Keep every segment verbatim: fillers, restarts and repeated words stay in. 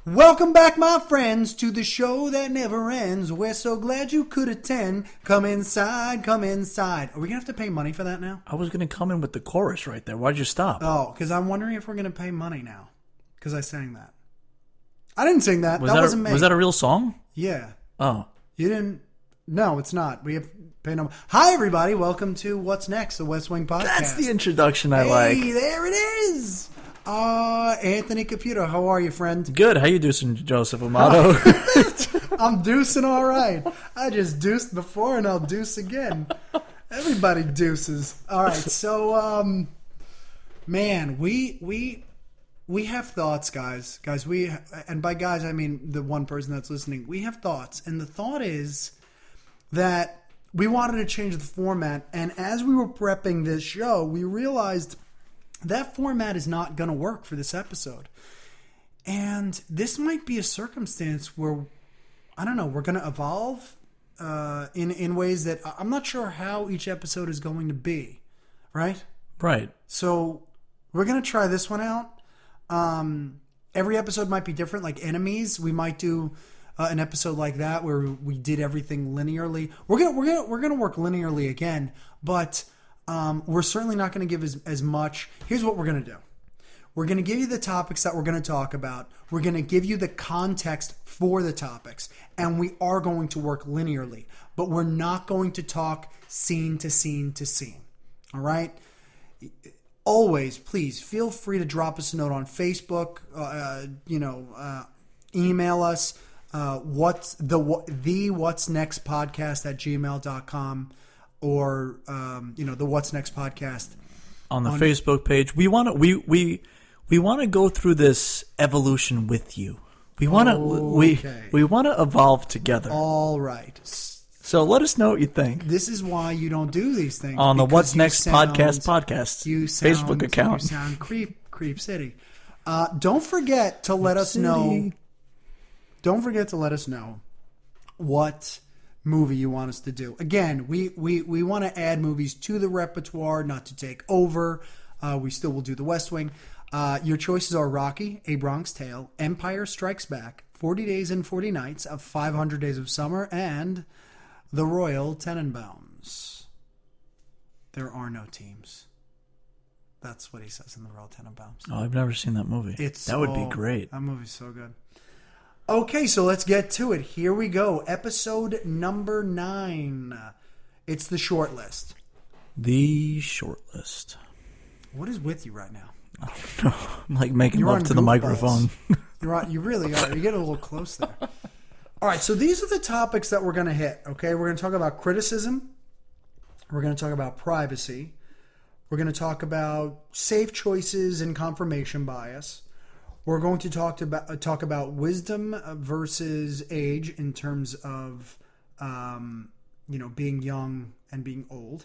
Welcome back, my friends, to the show that never ends. We're so glad you could attend. Come inside, come inside. Are we going to have to pay money for that now? I was going to come in with the chorus right there. Why'd you stop? Oh, because I'm wondering if we're going to pay money now. Because I sang that. I didn't sing that. Was that, that wasn't a, me. Was that a real song? Yeah. Oh. You didn't... No, it's not. We have pay no... Hi, everybody. Welcome to What's Next, the West Wing Podcast. That's the introduction I hey, like. Hey, there it is. Uh, Anthony Caputo, how are you, friend? Good. How you doing, Joseph Amato? I'm deucing all right. I just deuced before and I'll deuce again. Everybody deuces. All right, so, um, man, we we we have thoughts, guys. Guys, we, and by guys, I mean the one person that's listening. We have thoughts, and the thought is that we wanted to change the format, and as we were prepping this show, we realized that format is not going to work for this episode. And this might be a circumstance where, I don't know, we're going to evolve uh, in, in ways that I'm not sure how each episode is going to be, right? Right. So we're going to try this one out. Um, every episode might be different, like Enemies. We might do uh, an episode like that where we did everything linearly. We're going to we're going to we're going to work linearly again, but Um, we're certainly not going to give as, as much. Here's what we're going to do. We're going to give you the topics that we're going to talk about. We're going to give you the context for the topics. And we are going to work linearly. But we're not going to talk scene to scene to scene. All right? Always, please, feel free to drop us a note on Facebook. Uh, you know, uh, email us. Uh, what's the, the What's Next podcast at gmail dot com. Or um, you know, the What's Next podcast on the on Facebook page. We want to we we we want to go through this evolution with you. We want to okay. we we want to evolve together. All right. So let us know what you think. This is why you don't do these things on the What's Next sound, podcast podcast you sound, Facebook account. You sound creep creep city. Uh, don't forget to let us know. Don't forget to let us know what movie you want us to do. Again, we we, we want to add movies to the repertoire, not to take over. Uh, we still will do The West Wing. Uh, your choices are Rocky, A Bronx Tale, Empire Strikes Back, forty Days and forty Nights, of five hundred Days of Summer, and The Royal Tenenbaums. There are no teams. That's what he says in The Royal Tenenbaums. Oh, I've never seen that movie. It's that would oh, be great. That movie's so good. Okay, so let's get to it. Here we go. Episode number nine. It's the short list. The short list. What is with you right now? I don't know. I'm like making You're love on to the goofballs. microphone. You're on, you really are. You get a little close there. All right, so these are the topics that we're going to hit, okay? We're going to talk about criticism. We're going to talk about privacy. We're going to talk about safe choices and confirmation bias. We're going to talk about talk about wisdom versus age in terms of, um, you know, being young and being old,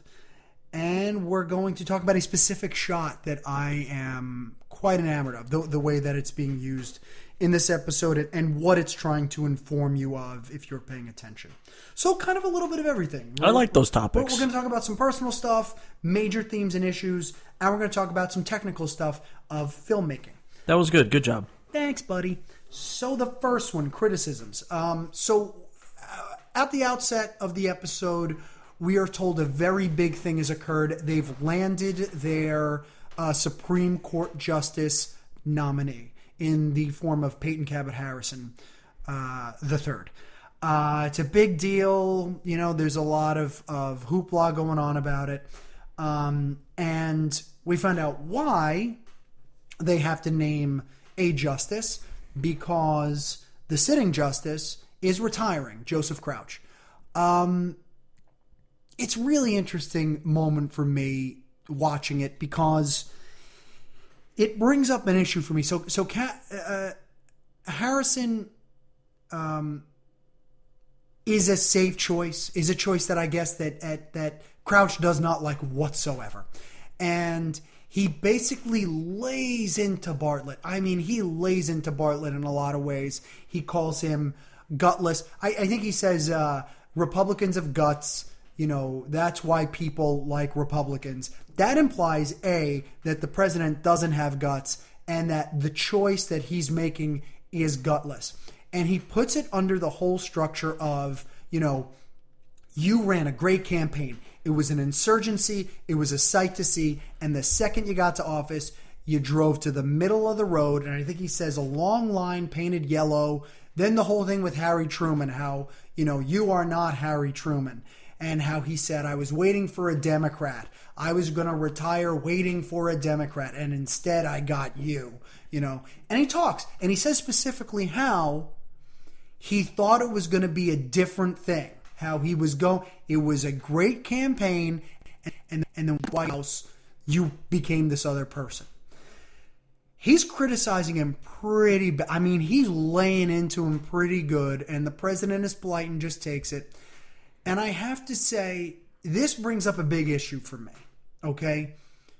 and we're going to talk about a specific shot that I am quite enamored of, the, the way that it's being used in this episode and what it's trying to inform you of if you're paying attention. So, kind of a little bit of everything. We're, I like those topics. We're, we're going to talk about some personal stuff, major themes and issues, and we're going to talk about some technical stuff of filmmaking. That was good. Good job. Thanks, buddy. So the first one, criticisms. Um, so uh, at the outset of the episode, we are told a very big thing has occurred. They've landed their uh, Supreme Court Justice nominee in the form of Peyton Cabot Harrison uh, the third. Uh, it's a big deal. You know, there's a lot of, of hoopla going on about it. Um, and we find out why they have to name a justice, because the sitting justice is retiring, Joseph Crouch. Um, it's really interesting moment for me watching it because it brings up an issue for me. So, so uh, Harrison um, is a safe choice, is a choice that I guess that that, that Crouch does not like whatsoever. And he basically lays into Bartlett. I mean, he lays into Bartlett in a lot of ways. He calls him gutless. I, I think he says uh, Republicans have guts. You know, that's why people like Republicans. That implies, A, that the president doesn't have guts and that the choice that he's making is gutless. And he puts it under the whole structure of, you know, you ran a great campaign. It was an insurgency. It was a sight to see. And the second you got to office, you drove to the middle of the road. And I think he says a long line painted yellow. Then the whole thing with Harry Truman, how, you know, you are not Harry Truman. And how he said, I was waiting for a Democrat. I was going to retire waiting for a Democrat. And instead I got you, you know. And he talks. And he says specifically how he thought it was going to be a different thing. How he was going, it was a great campaign, and, and, and then White House, you became this other person. He's criticizing him pretty bad. I mean, he's laying into him pretty good, and the president is polite and just takes it. And I have to say, this brings up a big issue for me, okay?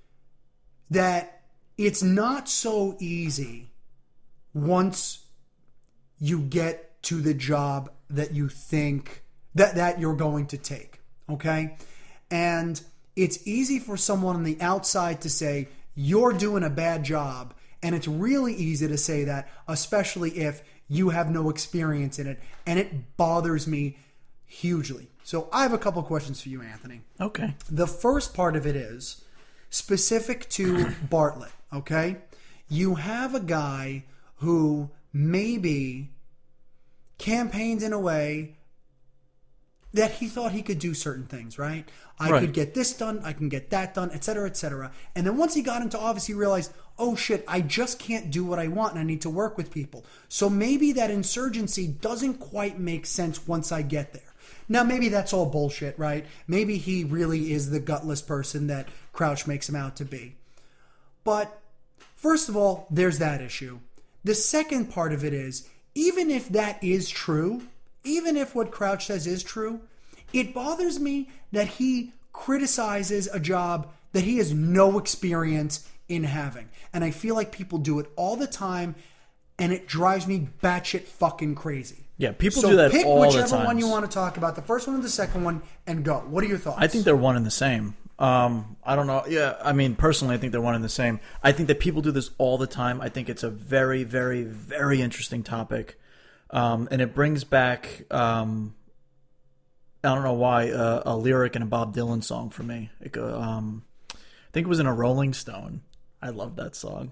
That it's not so easy once you get to the job that you think that, that you're going to take, okay? And it's easy for someone on the outside to say, you're doing a bad job. And it's really easy to say that, especially if you have no experience in it. And it bothers me hugely. So I have a couple questions for you, Anthony. Okay. The first part of it is specific to Bartlett, okay? You have a guy who maybe campaigned in a way that he thought he could do certain things, right? I right. could get this done, I can get that done, et cetera, et cetera. And then once he got into office, he realized, oh shit, I just can't do what I want and I need to work with people. So maybe that insurgency doesn't quite make sense once I get there. Now, maybe that's all bullshit, right? Maybe he really is the gutless person that Crouch makes him out to be. But first of all, there's that issue. The second part of it is, even if that is true, even if what Crouch says is true, it bothers me that he criticizes a job that he has no experience in having. And I feel like people do it all the time, and it drives me batshit fucking crazy. Yeah, people so do that pick all the time. whichever one you want to talk about, the first one or the second one, and go. What are your thoughts? I think they're one and the same. Um, I don't know. Yeah, I mean, personally, I think they're one and the same. I think that people do this all the time. I think it's a very, very, very interesting topic. Um, and it brings back, um, I don't know why, uh, a lyric in a Bob Dylan song for me. It, um, I think it was in a Rolling Stone. I love that song.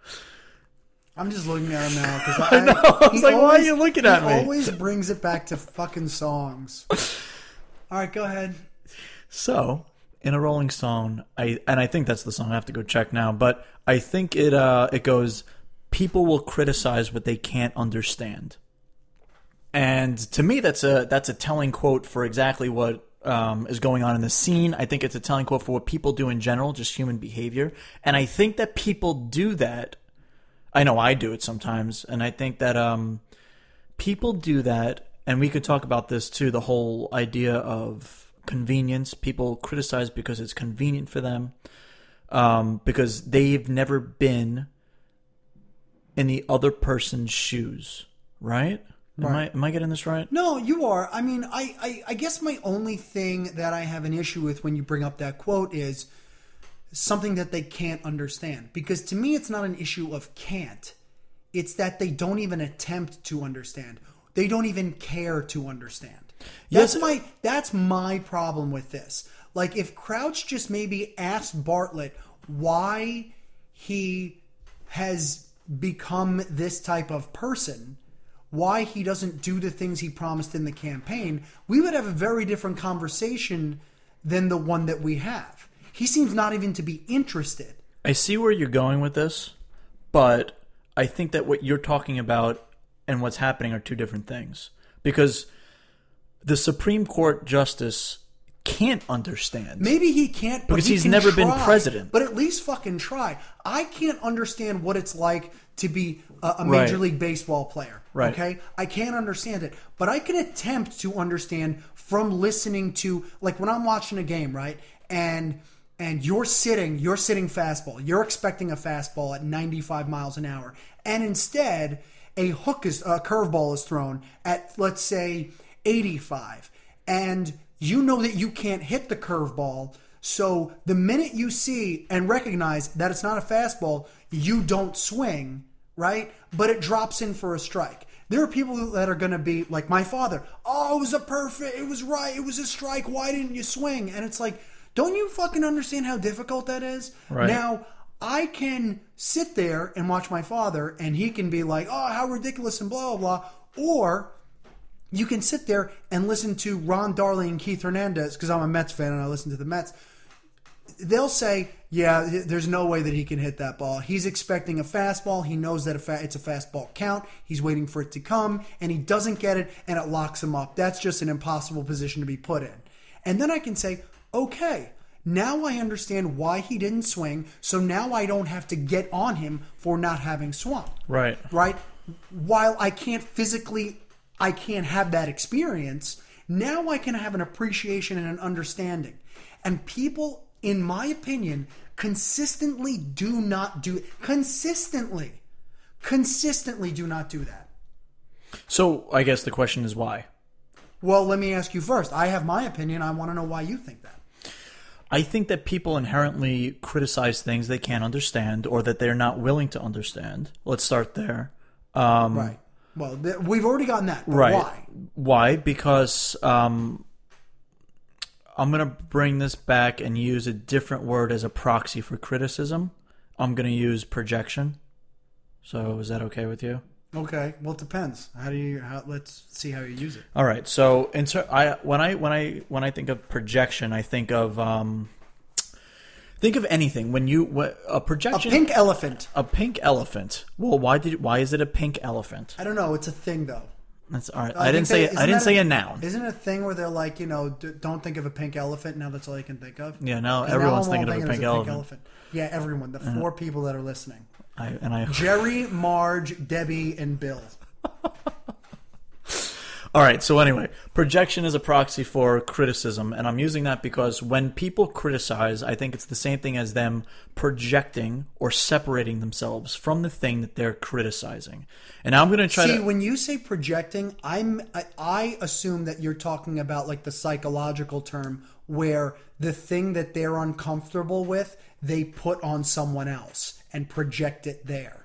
I'm just looking at him now because I, I know. I was like, always, why are you looking at he me? He always brings it back to fucking songs. All right, go ahead. So, in a Rolling Stone, I and I think that's the song. I have to go check now, but I think it uh, it goes, people will criticize what they can't understand. And to me, that's a that's a telling quote for exactly what um, is going on in the scene. I think it's a telling quote for what people do in general, just human behavior. And I think that people do that. I know I do it sometimes. And I think that um, people do that. And we could talk about this too, the whole idea of convenience. People criticize because it's convenient for them, um, because they've never been in the other person's shoes, right? Am, right. I, am I getting this right? No, you are. I mean, I, I, I guess my only thing that I have an issue with when you bring up that quote is something that they can't understand. Because to me, it's not an issue of can't. It's that they don't even attempt to understand. They don't even care to understand. That's yes. my that's my problem with this. Like, if Crouch just maybe asked Bartlett why he has become this type of person, why he doesn't do the things he promised in the campaign, we would have a very different conversation than the one that we have. He seems not even to be interested. I see where you're going with this, but I think that what you're talking about and what's happening are two different things. Because the Supreme Court justice can't understand. Maybe he can't, but because he he's can never try, been president. But at least fucking try. I can't understand what it's like to be a, a Major right. League Baseball player. Right. Okay? I can't understand it. But I can attempt to understand from listening to, like when I'm watching a game, right? And and you're sitting, you're sitting fastball. You're expecting a fastball at ninety-five miles an hour. And instead, a hook is, a curveball is thrown at, let's say, eighty-five. And you know that you can't hit the curveball. So the minute you see and recognize that it's not a fastball, you don't swing, right? But it drops in for a strike. There are people that are going to be like my father. Oh, it was a perfect, it was right, it was a strike. Why didn't you swing? And it's like, don't you fucking understand how difficult that is? Right. Now, I can sit there and watch my father and he can be like, oh, how ridiculous and blah, blah, blah. Or you can sit there and listen to Ron Darling and Keith Hernandez, because I'm a Mets fan and I listen to the Mets. They'll say, yeah, there's no way that he can hit that ball. He's expecting a fastball. He knows that it's a fastball count. He's waiting for it to come, and he doesn't get it, and it locks him up. That's just an impossible position to be put in. And then I can say, okay, now I understand why he didn't swing, so now I don't have to get on him for not having swung. Right. Right? While I can't physically, I can't have that experience, now I can have an appreciation and an understanding. And people, in my opinion, consistently do not do consistently, consistently do not do that. So I guess the question is why? Well, let me ask you first. I have my opinion. I want to know why you think that. I think that people inherently criticize things they can't understand or that they're not willing to understand. Let's start there. Um, right. Well, th- we've already gotten that. But right. Why? Why? Because um, I'm going to bring this back and use a different word as a proxy for criticism. I'm going to use projection. So is that okay with you? Okay. Well, it depends. How do you? How, let's see how you use it. All right. So in ter- I when I when I when I think of projection, I think of um, think of anything. When you what, a projection, A pink elephant. a pink elephant. Well, why did why is it a pink elephant? I don't know. It's a thing, though. That's all right. I I, didn't think say they- I didn't isn't say that a noun. Isn't it a thing where they're like, you know, d- don't think of a pink elephant. Now that's all you can think of. Yeah. Now 'Cause everyone's now I'm all thinking of a thinking pink it's elephant. Yeah, everyone. The four people that are listening. I, and I. Jerry, Marge, Debbie, and Bill. All right, so anyway, projection is a proxy for criticism, and I'm using that because when people criticize, I think it's the same thing as them projecting or separating themselves from the thing that they're criticizing. And I'm going to try See, to... when you say projecting, I'm I, I assume that you're talking about like the psychological term where the thing that they're uncomfortable with, they put on someone else and project it there.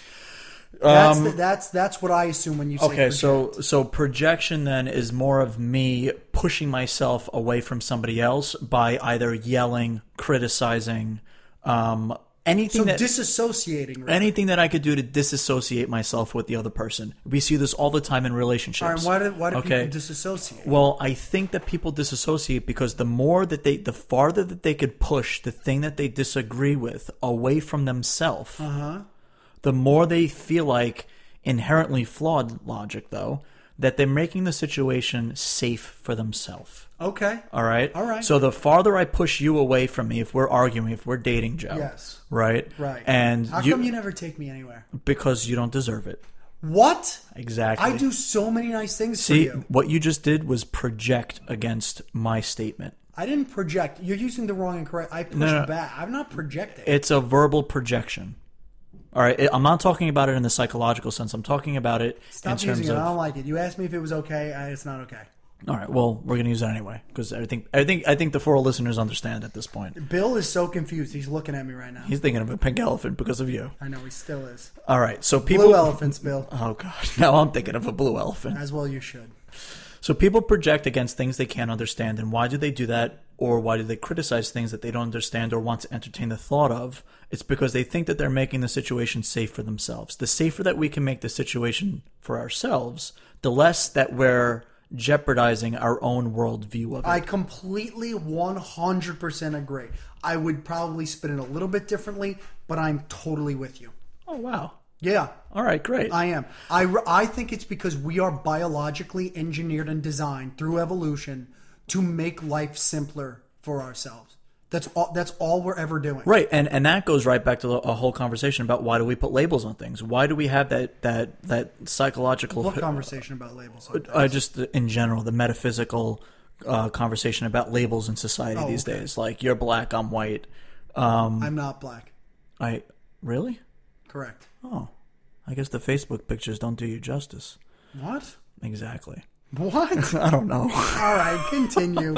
That's, Um, the, that's that's what I assume when you say Okay, project. so so projection then is more of me pushing myself away from somebody else by either yelling, criticizing, um, anything So that... disassociating. Really. Anything that I could do to disassociate myself with the other person. We see this all the time in relationships. All right, why do why do okay? people disassociate? Well, I think that people disassociate because the more that they, the farther that they could push the thing that they disagree with away from themselves, Uh-huh. the more they feel like inherently flawed logic, though, that they're making the situation safe for themselves. Okay. All right? All right. So the farther I push you away from me, if we're arguing, if we're dating, Joe. Yes. Right? Right. And How you, come you never take me anywhere? because you don't deserve it. What? Exactly. I do so many nice things See, for you. what you just did was project against my statement. I didn't project. You're using the wrong and correct. I pushed no. back. I'm not projecting. It's a verbal projection. All right, I'm not talking about it in the psychological sense. I'm talking about it Stop in terms using it. of. I don't like it. You asked me if it was okay. I, it's not okay. All right, well, we're going to use it anyway because I think I think I think the four listeners understand at this point. Bill is so confused. He's looking at me right now. He's thinking of a pink elephant because of you. I know he still is. All right, so people. Blue elephants, Bill. Oh God! Now I'm thinking of a blue elephant. As well, you should. So people project against things they can't understand, and why do they do that? Or why do they criticize things that they don't understand or want to entertain the thought of? It's because they think that they're making the situation safe for themselves. The safer that we can make the situation for ourselves, the less that we're jeopardizing our own worldview of it. I completely one hundred percent agree. I would probably spin it a little bit differently, but I'm totally with you. Oh, wow. Yeah. All right, great. I am. I, I think it's because we are biologically engineered and designed through evolution to make life simpler for ourselves. That's all. That's all we're ever doing. Right, and and that goes right back to the, a whole conversation about why do we put labels on things? Why do we have that that that psychological? What conversation about labels? I just in general the metaphysical uh, conversation about labels in society Oh, these okay. days. Like you're black, I'm white. Um, I'm not black. I really? Correct. Oh, I guess the Facebook pictures don't do you justice. What? Exactly. What? I don't know. All right, continue.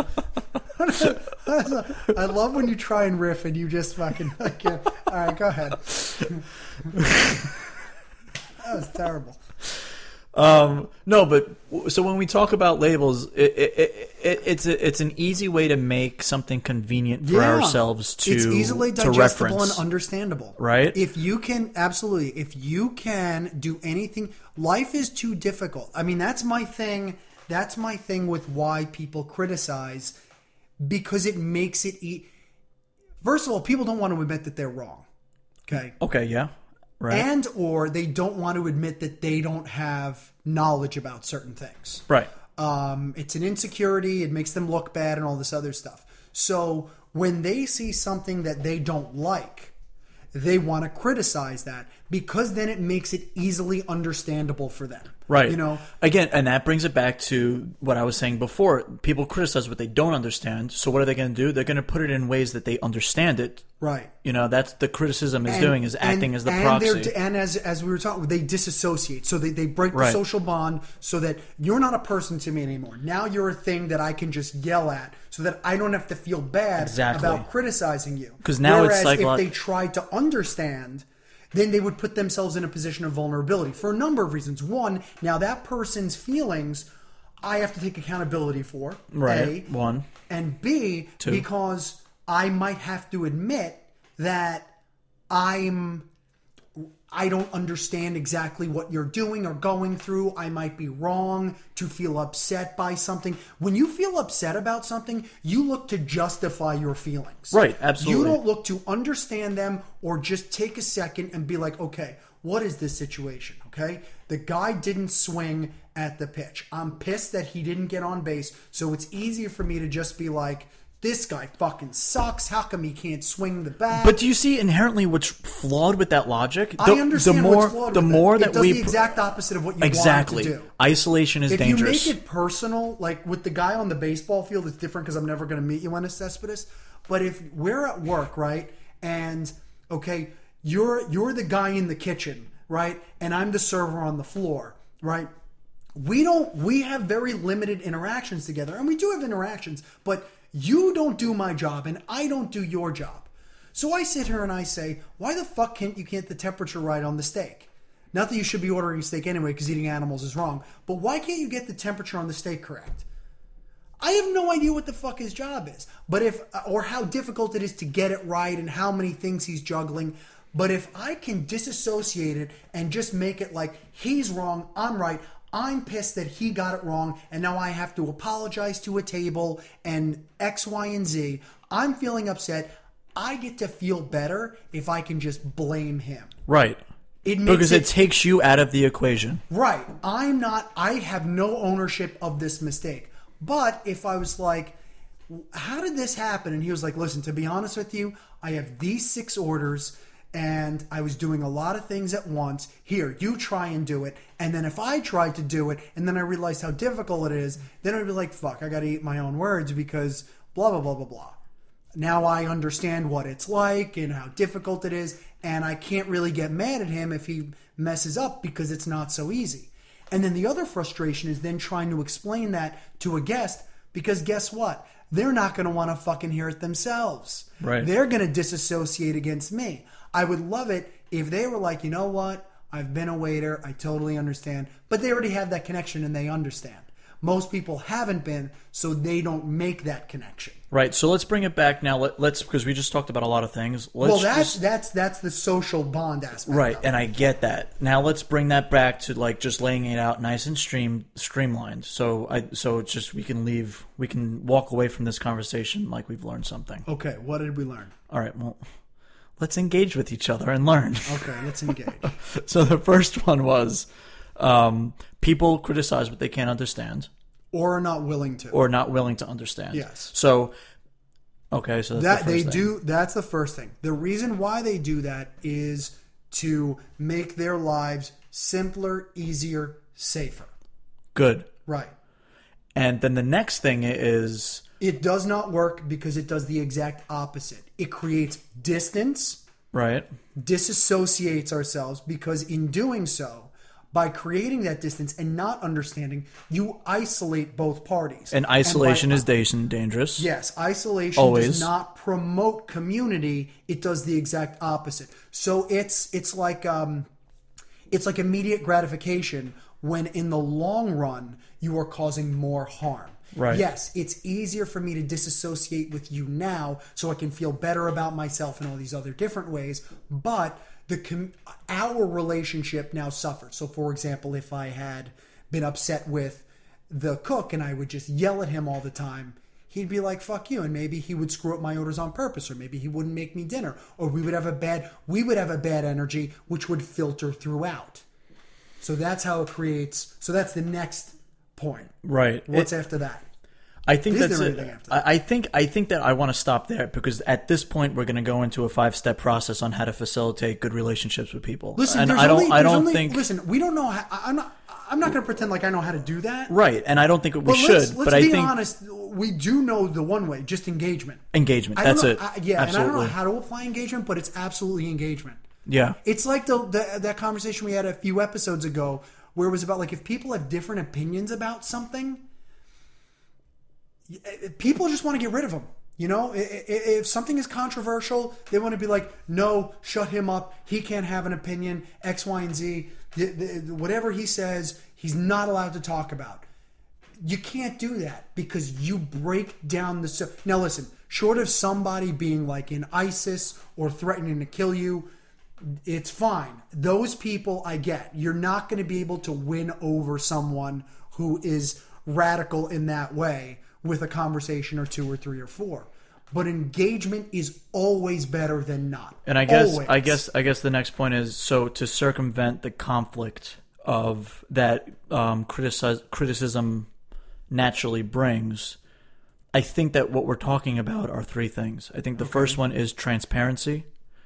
I love when you try and riff and you just fucking. Like, all right, go ahead. That was terrible. Um, no, but so when we talk about labels, it, it, it, it's a, it's an easy way to make something convenient for Yeah. ourselves to It's easily to digestible reference. and understandable. Right? If you can, absolutely, if you can do anything, life is too difficult. I mean, that's my thing. That's my thing with why people criticize, because it makes it eat. First of all, people don't want to admit that they're wrong. Okay. Okay, yeah, right, And or they don't want to admit that they don't have knowledge about certain things. right. Um, it's an insecurity. It makes them look bad and all this other stuff. So when they see something that they don't like, they want to criticize that, because then it makes it easily understandable for them. Right. You know, Again, and that brings it back to what I was saying before. People criticize what they don't understand. So what are they going to do? They're going to put it in ways that they understand it. right. You know, that's the criticism is And- doing, is acting and- as the and proxy. they're- And as as we were talking, they disassociate. So they, they break the Right. social bond so that you're not a person to me anymore. Now you're a thing that I can just yell at, so that I don't have to feel bad Exactly. about criticizing you. 'Cause now it's Whereas psycholo- if they tried to understand, then they would put themselves in a position of vulnerability for a number of reasons. One, now that person's feelings, I have to take accountability for. Right. A. One. And B, Two. because I might have to admit that I'm I don't understand exactly what you're doing or going through. I might be wrong to feel upset by something. When you feel upset about something, you look to justify your feelings. Right, absolutely. You don't look to understand them or just take a second and be like, okay, what is this situation? Okay? The guy didn't swing at the pitch. I'm pissed that he didn't get on base, so it's easier for me to just be like, this guy fucking sucks. How come he can't swing the bat? But do you see inherently what's flawed with that logic? The, I understand the more, what's flawed the with more it. that it does we the exact opposite of what you exactly want it to do. isolation is If dangerous. you make it personal, like with the guy on the baseball field, it's different because I'm never going to meet you on a Cespedes. But if we're at work, right, and okay, you're you're the guy in the kitchen, right, and I'm the server on the floor, right. We don't. We have very limited interactions together, and we do have interactions, but you don't do my job, and I don't do your job. So I sit here and I say, why the fuck can't you get the temperature right on the steak? Not that you should be ordering steak anyway, because eating animals is wrong. But why can't you get the temperature on the steak correct? I have no idea what the fuck his job is, but if or how difficult it is to get it right, and how many things he's juggling. But if I can disassociate it and just make it like he's wrong, I'm right. I'm pissed that he got it wrong, and now I have to apologize to a table and X, Y, and Z. I'm feeling upset. I get to feel better if I can just blame him. right. It makes Because it, it takes you out of the equation. right. I'm not. I have no ownership of this mistake. But if I was like, "How did this happen?" and he was like, "Listen, to be honest with you, I have these six orders." And I was doing a lot of things at once. Here, you try and do it. And then if I tried to do it, and then I realized how difficult it is, then I'd be like, fuck, I got to eat my own words because blah, blah, blah, blah, blah. Now I understand what it's like and how difficult it is. And I can't really get mad at him if he messes up because it's not so easy. And then the other frustration is then trying to explain that to a guest, because guess what? They're not going to want to fucking hear it themselves. Right. They're going to disassociate against me. I would love it if they were like, you know what? I've been a waiter. I totally understand. But they already have that connection and they understand. Most people haven't been, so they don't make that connection. Right. So let's bring it back now. Let, let's because we just talked about a lot of things. Let's Well, that's just, that's that's the social bond aspect. right, of it. and I get that. Now let's bring that back to like just laying it out nice and stream streamlined. So I so it's just we can leave we can walk away from this conversation like we've learned something. Okay, what did we learn? All right. Well, let's engage with each other and learn. Okay, let's engage. So the first one was um, people criticize what they can't understand Or are not willing to. or not willing to understand. Yes. So, okay, so that's that the first they thing. do that's the first thing. The reason why they do that is to make their lives simpler, easier, safer. Good. Right. And then the next thing is It does not work because it does the exact opposite. It creates distance, right. disassociates ourselves, because in doing so, by creating that distance and not understanding, you isolate both parties. And isolation by- is dan- dangerous. Yes, isolation Always. does not promote community. It does the exact opposite. So it's it's like um, It's like immediate gratification when in the long run you are causing more harm. Right. Yes, it's easier for me to disassociate with you now so I can feel better about myself in all these other different ways, but the com- our relationship now suffers. So for example, if I had been upset with the cook and I would just yell at him all the time, he'd be like, fuck you, and maybe he would screw up my orders on purpose, or maybe he wouldn't make me dinner, or we would have a bad we would have a bad energy which would filter throughout. So that's how it creates so that's the next point. Right. What's It- after that? I think Is that's there it. anything after that? I I think I think that I want to stop there because at this point we're going to go into a five step process on how to facilitate good relationships with people. Listen, and there's I don't only, I there's don't only, think listen, we don't know how, I- I'm not I'm not going to pretend like I know how to do that. right, and I don't think we But should. let's, let's but I be think honest, we do know the one way, just engagement. engagement. I don't That's know, it. I, yeah, Absolutely. and I don't know how to apply engagement, but it's absolutely engagement. Yeah. It's like the, the that conversation we had a few episodes ago where it was about like if people have different opinions about something, people just want to get rid of them. You know, if something is controversial, they want to be like, no, shut him up. He can't have an opinion, X, Y, and Z. Whatever he says, he's not allowed to talk about. You can't do that because you break down the... Now listen, short of somebody being like in ISIS or threatening to kill you, it's fine. Those people I get. You're not going to be able to win over someone who is radical in that way with a conversation or two or three or four. But engagement is always better than not. And I guess always. I guess I guess the next point is so to circumvent the conflict of that um, criticize, criticism naturally brings. I think that what we're talking about are three things. I think the okay. first one is transparency.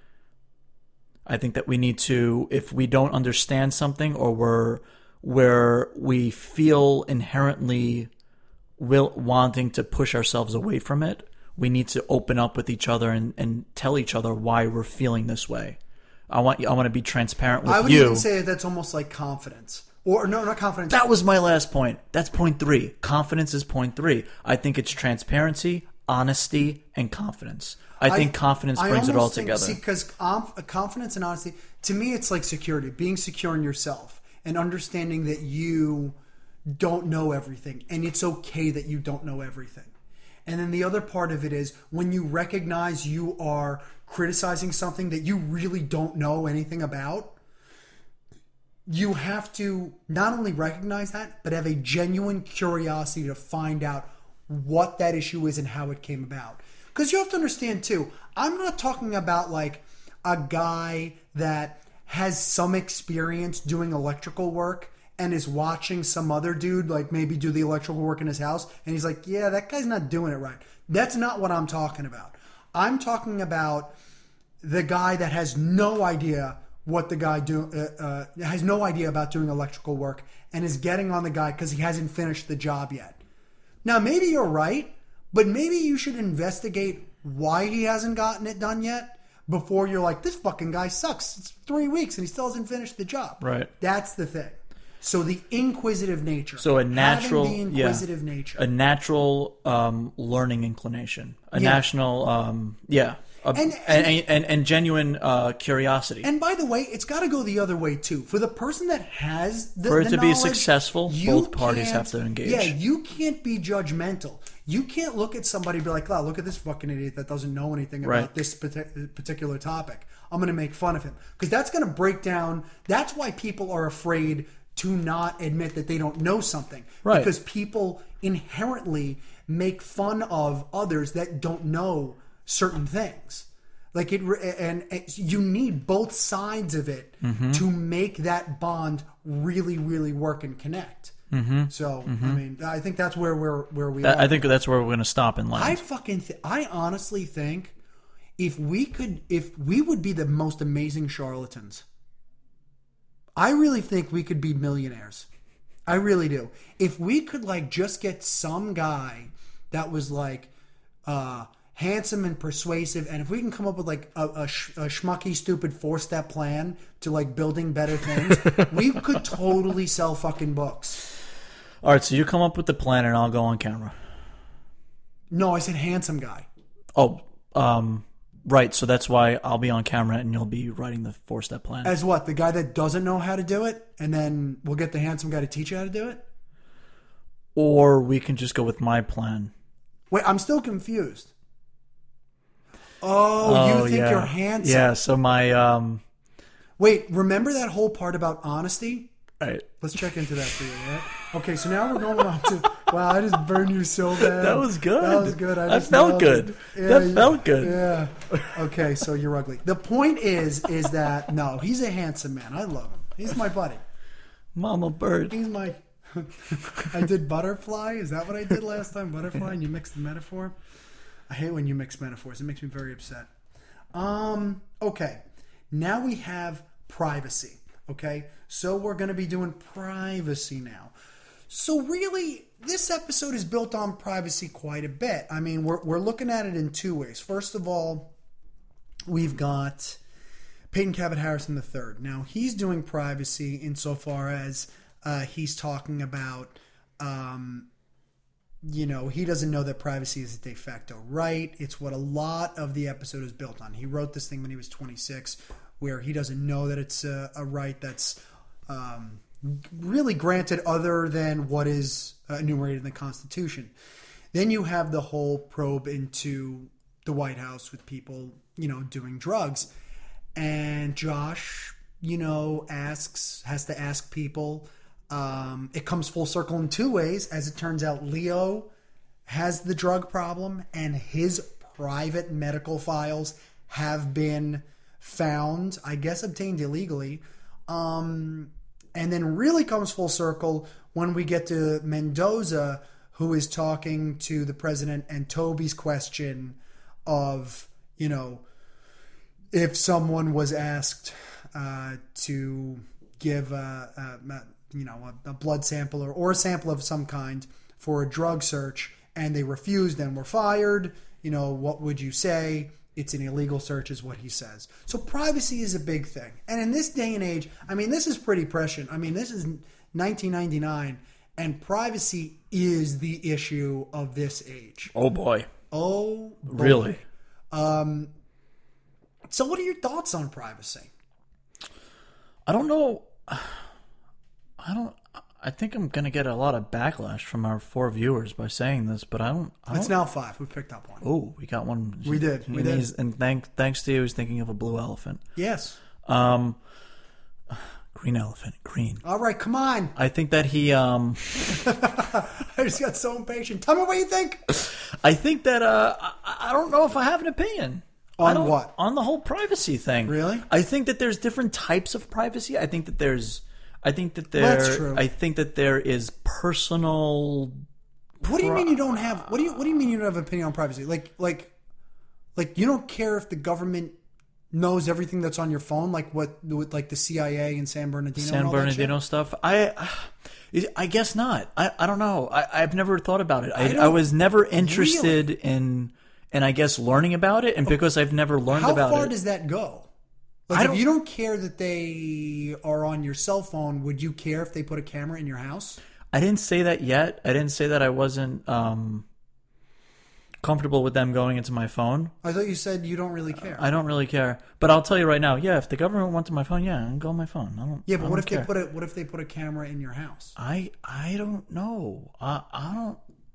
I think that we need to, if we don't understand something or we're where we feel inherently will wanting to push ourselves away from it, we need to open up with each other and, and tell each other why we're feeling this way. I want I want to be transparent with you. I would you. even say that's almost like confidence. Or no, not confidence. That was my last point. That's point three. Confidence is point three. I think it's transparency, honesty, and confidence. I, I think confidence brings it all think, together. See, because um, confidence and honesty, to me, it's like security. Being secure in yourself and understanding that you don't know everything, and it's okay that you don't know everything. And then the other part of it is when you recognize you are criticizing something that you really don't know anything about, you have to not only recognize that, but have a genuine curiosity to find out what that issue is and how it came about. Because you have to understand too, I'm not talking about like a guy that has some experience doing electrical work and is watching some other dude like maybe do the electrical work in his house and he's like, yeah, that guy's not doing it right. That's not what I'm talking about. I'm talking about the guy that has no idea what the guy do uh, uh, has no idea about doing electrical work and is getting on the guy because he hasn't finished the job yet. Now maybe you're right, but maybe you should investigate why he hasn't gotten it done yet before you're like, this fucking guy sucks. It's three weeks and he still hasn't finished the job. Right. That's the thing. So the inquisitive nature. So a natural, having the inquisitive yeah, nature. A natural um, learning inclination. A Yeah. national, um, yeah. A, And- and, and, and, and genuine uh, curiosity. And by the way, it's got to go the other way too. For the person that has the For it the to be knowledge, successful, you both parties can't- have to engage. Yeah, you can't be judgmental. You can't look at somebody and be like, "Oh, look at this fucking idiot that doesn't know anything about Right. this partic- particular topic. I'm going to make fun of him." Because that's going to break down. That's why people are afraid to not admit that they don't know something. Right. Because people inherently make fun of others that don't know certain things. Like it, and you need both sides of it Mm-hmm. to make that bond really, really work and connect. Mm-hmm. So, Mm-hmm. I mean, I think that's where we're where we That- are. I think that's where we're going to stop and land. I fucking, th- I honestly think if we could, if we would be the most amazing charlatans. I really think we could be millionaires. I really do. If we could like just get some guy that was like uh, handsome and persuasive, and if we can come up with like a, a, sh- a schmucky, stupid four-step plan to like building better things, we could totally sell fucking books. All right, so you come up with the plan and I'll go on camera. No, I said handsome guy. Oh, um, Right, so that's why I'll be on camera and you'll be writing the four-step plan. As what? The guy that doesn't know how to do it, and then we'll get the handsome guy to teach you how to do it? Or we can just go with my plan. Wait, I'm still confused. Oh, oh you think yeah. you're handsome. Yeah, so my... um. Wait, remember that whole part about honesty? Right. Let's check into that for you, right? Okay, so now we're going on to... Wow, I just burned you so bad. That was good. That was good. I that just felt good. Yeah, that you, felt good. Yeah. Okay, so you're ugly. The point is, is that, no, he's a handsome man. I love him. He's my buddy. Mama bird. He's my... I did butterfly. Is that what I did last time? Butterfly, and you mixed the metaphor? I hate when you mix metaphors. It makes me very upset. Um. Okay. Now we have privacy. Okay. So we're going to be doing privacy now. So really, this episode is built on privacy quite a bit. I mean, we're we're looking at it in two ways. First of all, we've got Peyton Cabot Harrison the third. Now, he's doing privacy insofar as uh, he's talking about, um, you know, he doesn't know that privacy is a de facto right. It's what a lot of the episode is built on. He wrote this thing when he was twenty-six, where he doesn't know that it's a, a right that's um, really granted other than what is uh, enumerated in the Constitution. Then you have the whole probe into the White House with people, you know, doing drugs. And Josh, you know, asks, has to ask people. Um, it comes full circle in two ways. As it turns out, Leo has the drug problem and his private medical files have been found, I guess obtained illegally. Um, and then really comes full circle when we get to Mendoza, who is talking to the president, and Toby's question of, you know, if someone was asked uh, to give a, a, a you know a, a blood sample or, or a sample of some kind for a drug search, and they refused and were fired, you know, what would you say? It's an illegal search is what he says. So privacy is a big thing. And in this day and age, I mean, this is pretty prescient. I mean, this is nineteen ninety-nine, and privacy is the issue of this age. Oh, boy. Oh, boy. Really? Um, so what are your thoughts on privacy? I don't know. I don't... I think I'm going to get a lot of backlash from our four viewers by saying this, but I don't... I it's don't, now five. We picked up one. Oh, we got one. We did. We and did. He's, and thank, thanks to you, he's thinking of a blue elephant. Yes. Um, green elephant. Green. All right, come on. I think that he... Um, I just got so impatient. Tell me what you think. I think that... Uh, I, I don't know if I have an opinion. On what? On the whole privacy thing. Really? I think that there's different types of privacy. I think that there's... I think that there. Well, that's true. I think that there is personal. What do you mean you don't have? What do you What do you mean you don't have an opinion on privacy? Like, like, like you don't care if the government knows everything that's on your phone, like what, with like the C I A and San Bernardino. San and all Bernardino that stuff. I, I guess not. I, I don't know. I, I've never thought about it. I, I I was never interested really? in, in I guess learning about it, and because I've never learned How about it. How far does that go? Like, I if don't, you don't care that they are on your cell phone, would you care if they put a camera in your house? I didn't say that yet. I didn't say that I wasn't um, comfortable with them going into my phone. I thought you said you don't really care. I don't really care. But I'll tell you right now, yeah, if the government went to my phone, yeah, I'd go on my phone. I don't Yeah, but I what don't if care. they put a what if they put a camera in your house? I I don't know. I I don't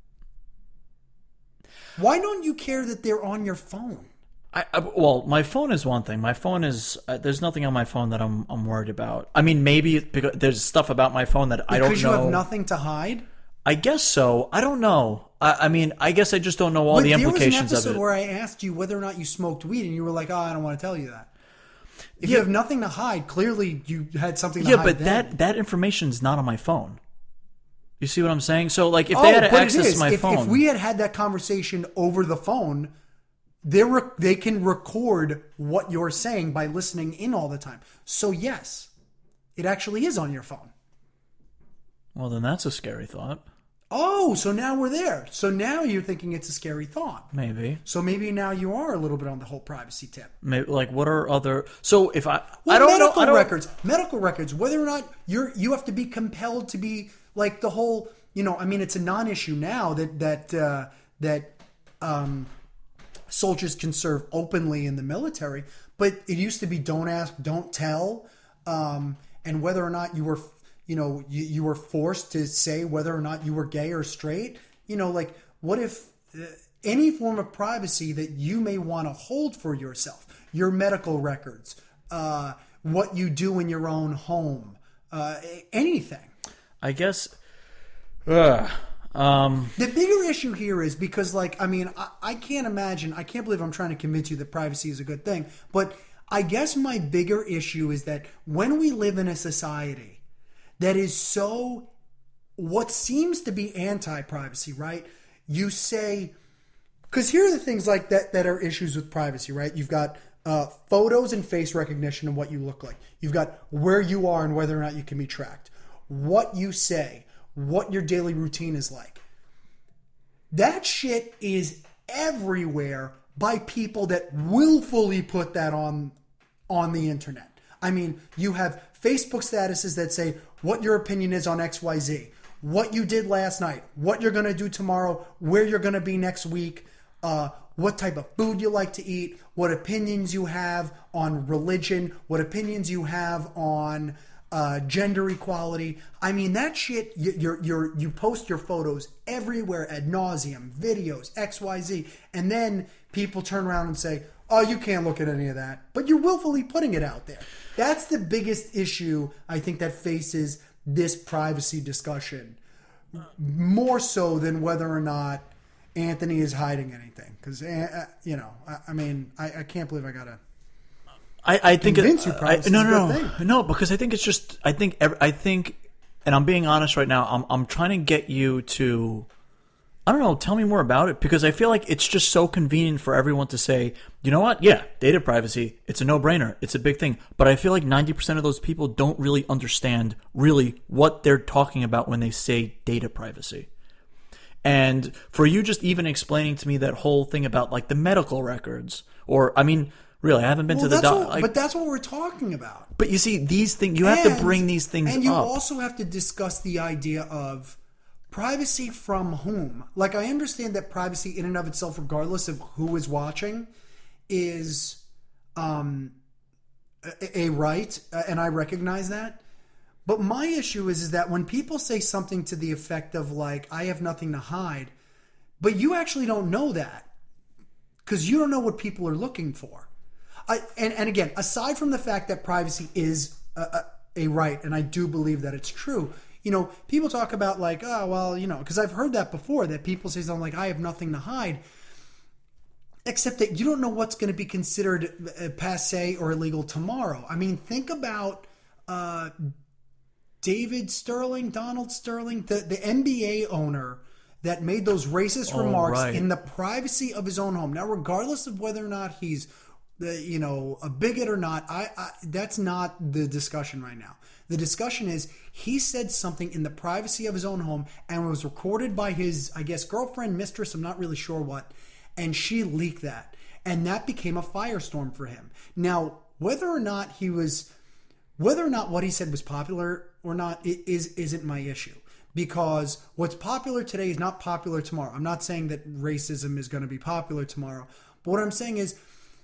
Why don't you care that they're on your phone? I, I, well, my phone is one thing. My phone is uh, there's nothing on my phone that I'm I'm worried about. I mean, maybe because there's stuff about my phone that I don't know. Because you have nothing to hide? I guess so. I don't know. I, I mean, I guess I just don't know all but the implications there was an of episode it. where I asked you whether or not you smoked weed, and you were like, "Oh, I don't want to tell you that." If Yeah. you have nothing to hide, clearly you had something to Yeah, hide. but then. that that information's not on my phone. You see what I'm saying? So, like, if oh, they had but access it is. to my if, phone, if we had had that conversation over the phone, they rec- they can record what you're saying by listening in all the time. So yes, it actually is on your phone. well, then that's a scary thought. Oh, so now we're there. So now you're thinking it's a scary thought. Maybe. So maybe now you are a little bit on the whole privacy tip. Maybe, like, what are other? So if I, Well, I don't know, medical I don't, records, medical records. Whether or not you're, you have to be compelled to be like the whole. You know, I mean, it's a non-issue now that that uh, that um, soldiers can serve openly in the military, but it used to be don't ask, don't tell, um, and whether or not you were, you know, you, you were forced to say whether or not you were gay or straight. You know, like, what if uh, any form of privacy that you may want to hold for yourself, your medical records, uh, what you do in your own home, uh, anything. I guess. Uh, um, the bigger issue here is because, like, I mean, I, I can't imagine, I can't believe I'm trying to convince you that privacy is a good thing, but I guess my bigger issue is that when we live in a society that is so, what seems to be anti-privacy, right? You say, because here are the things like that that are issues with privacy, right? You've got uh, photos and face recognition of what you look like. You've got where you are and whether or not you can be tracked. What you say, what your daily routine is like. That shit is everywhere by people that willfully put that on on the internet. I mean, you have Facebook statuses that say what your opinion is on X Y Z, what you did last night, what you're going to do tomorrow, where you're going to be next week, uh, what type of food you like to eat, what opinions you have on religion, what opinions you have on uh, gender equality. I mean, that shit, you, you're, you're, you post your photos everywhere ad nauseum, videos, X Y Z, and then people turn around and say, oh, you can't look at any of that. But you're willfully putting it out there. That's the biggest issue, I think, that faces this privacy discussion. More so than whether or not Anthony is hiding anything. Because, uh, you know, I, I mean, I, I can't believe I got to I, I think convince it, you privacy I, no, is a no, good no, thing. no, because I think it's just, I think, every, I think, and I'm being honest right now, I'm, I'm trying to get you to, I don't know, tell me more about it, because I feel like it's just so convenient for everyone to say, you know what, yeah, data privacy, it's a no-brainer, it's a big thing, but I feel like ninety percent of those people don't really understand really what they're talking about when they say data privacy. And for you just even explaining to me that whole thing about like the medical records, or, I mean, really, I haven't been Well, to the that's doctor. what, Like, but that's what we're talking about. but you see, these things, you have And- to bring these things And you up. also have to discuss the idea of privacy from whom. Like, I understand that privacy in and of itself, regardless of who is watching, is um, a, a right, uh, and I recognize that. But my issue is, is that when people say something to the effect of, like, I have nothing to hide, but you actually don't know that because you don't know what people are looking for. I, and, and again, aside from the fact that privacy is a, a, a right, and I do believe that it's true, you know, people talk about like, oh, well, you know, because I've heard that before, that people say something like, I have nothing to hide, except that you don't know what's going to be considered uh, passé or illegal tomorrow. I mean, think about uh, David Sterling, Donald Sterling, the, the N B A owner that made those racist Oh, remarks right. in the privacy of his own home. Now, regardless of whether or not he's the, you know, a bigot or not, I, I that's not the discussion right now. The discussion is he said something in the privacy of his own home and was recorded by his, I guess, girlfriend, mistress, I'm not really sure what, and she leaked that. And that became a firestorm for him. Now, whether or not he was, whether or not what he said was popular or not, it is, isn't my issue. Because what's popular today is not popular tomorrow. I'm not saying that racism is going to be popular tomorrow. But what I'm saying is,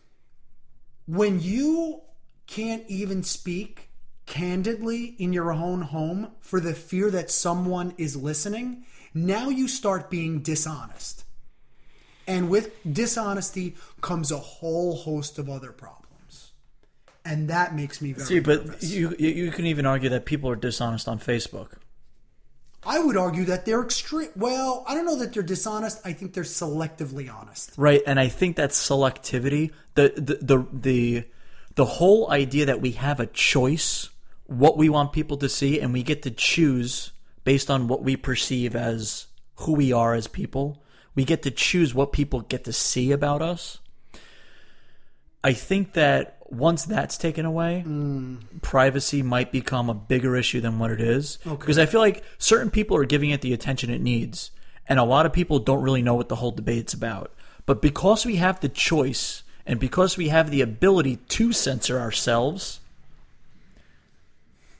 when you can't even speak candidly in your own home for the fear that someone is listening, now you start being dishonest. And with dishonesty comes a whole host of other problems. And that makes me very See, but nervous. you you you can even argue that people are dishonest on Facebook. I would argue that they're extreme. Well, I don't know that they're dishonest. I think they're selectively honest. Right, and I think that selectivity, the the the the, the whole idea that we have a choice, what we want people to see, and we get to choose based on what we perceive as who we are as people. We get to choose what people get to see about us. I think that once that's taken away, mm. privacy might become a bigger issue than what it is. Okay. Because I feel like certain people are giving it the attention it needs, and a lot of people don't really know what the whole debate's about. But because we have the choice, and because we have the ability to censor ourselves,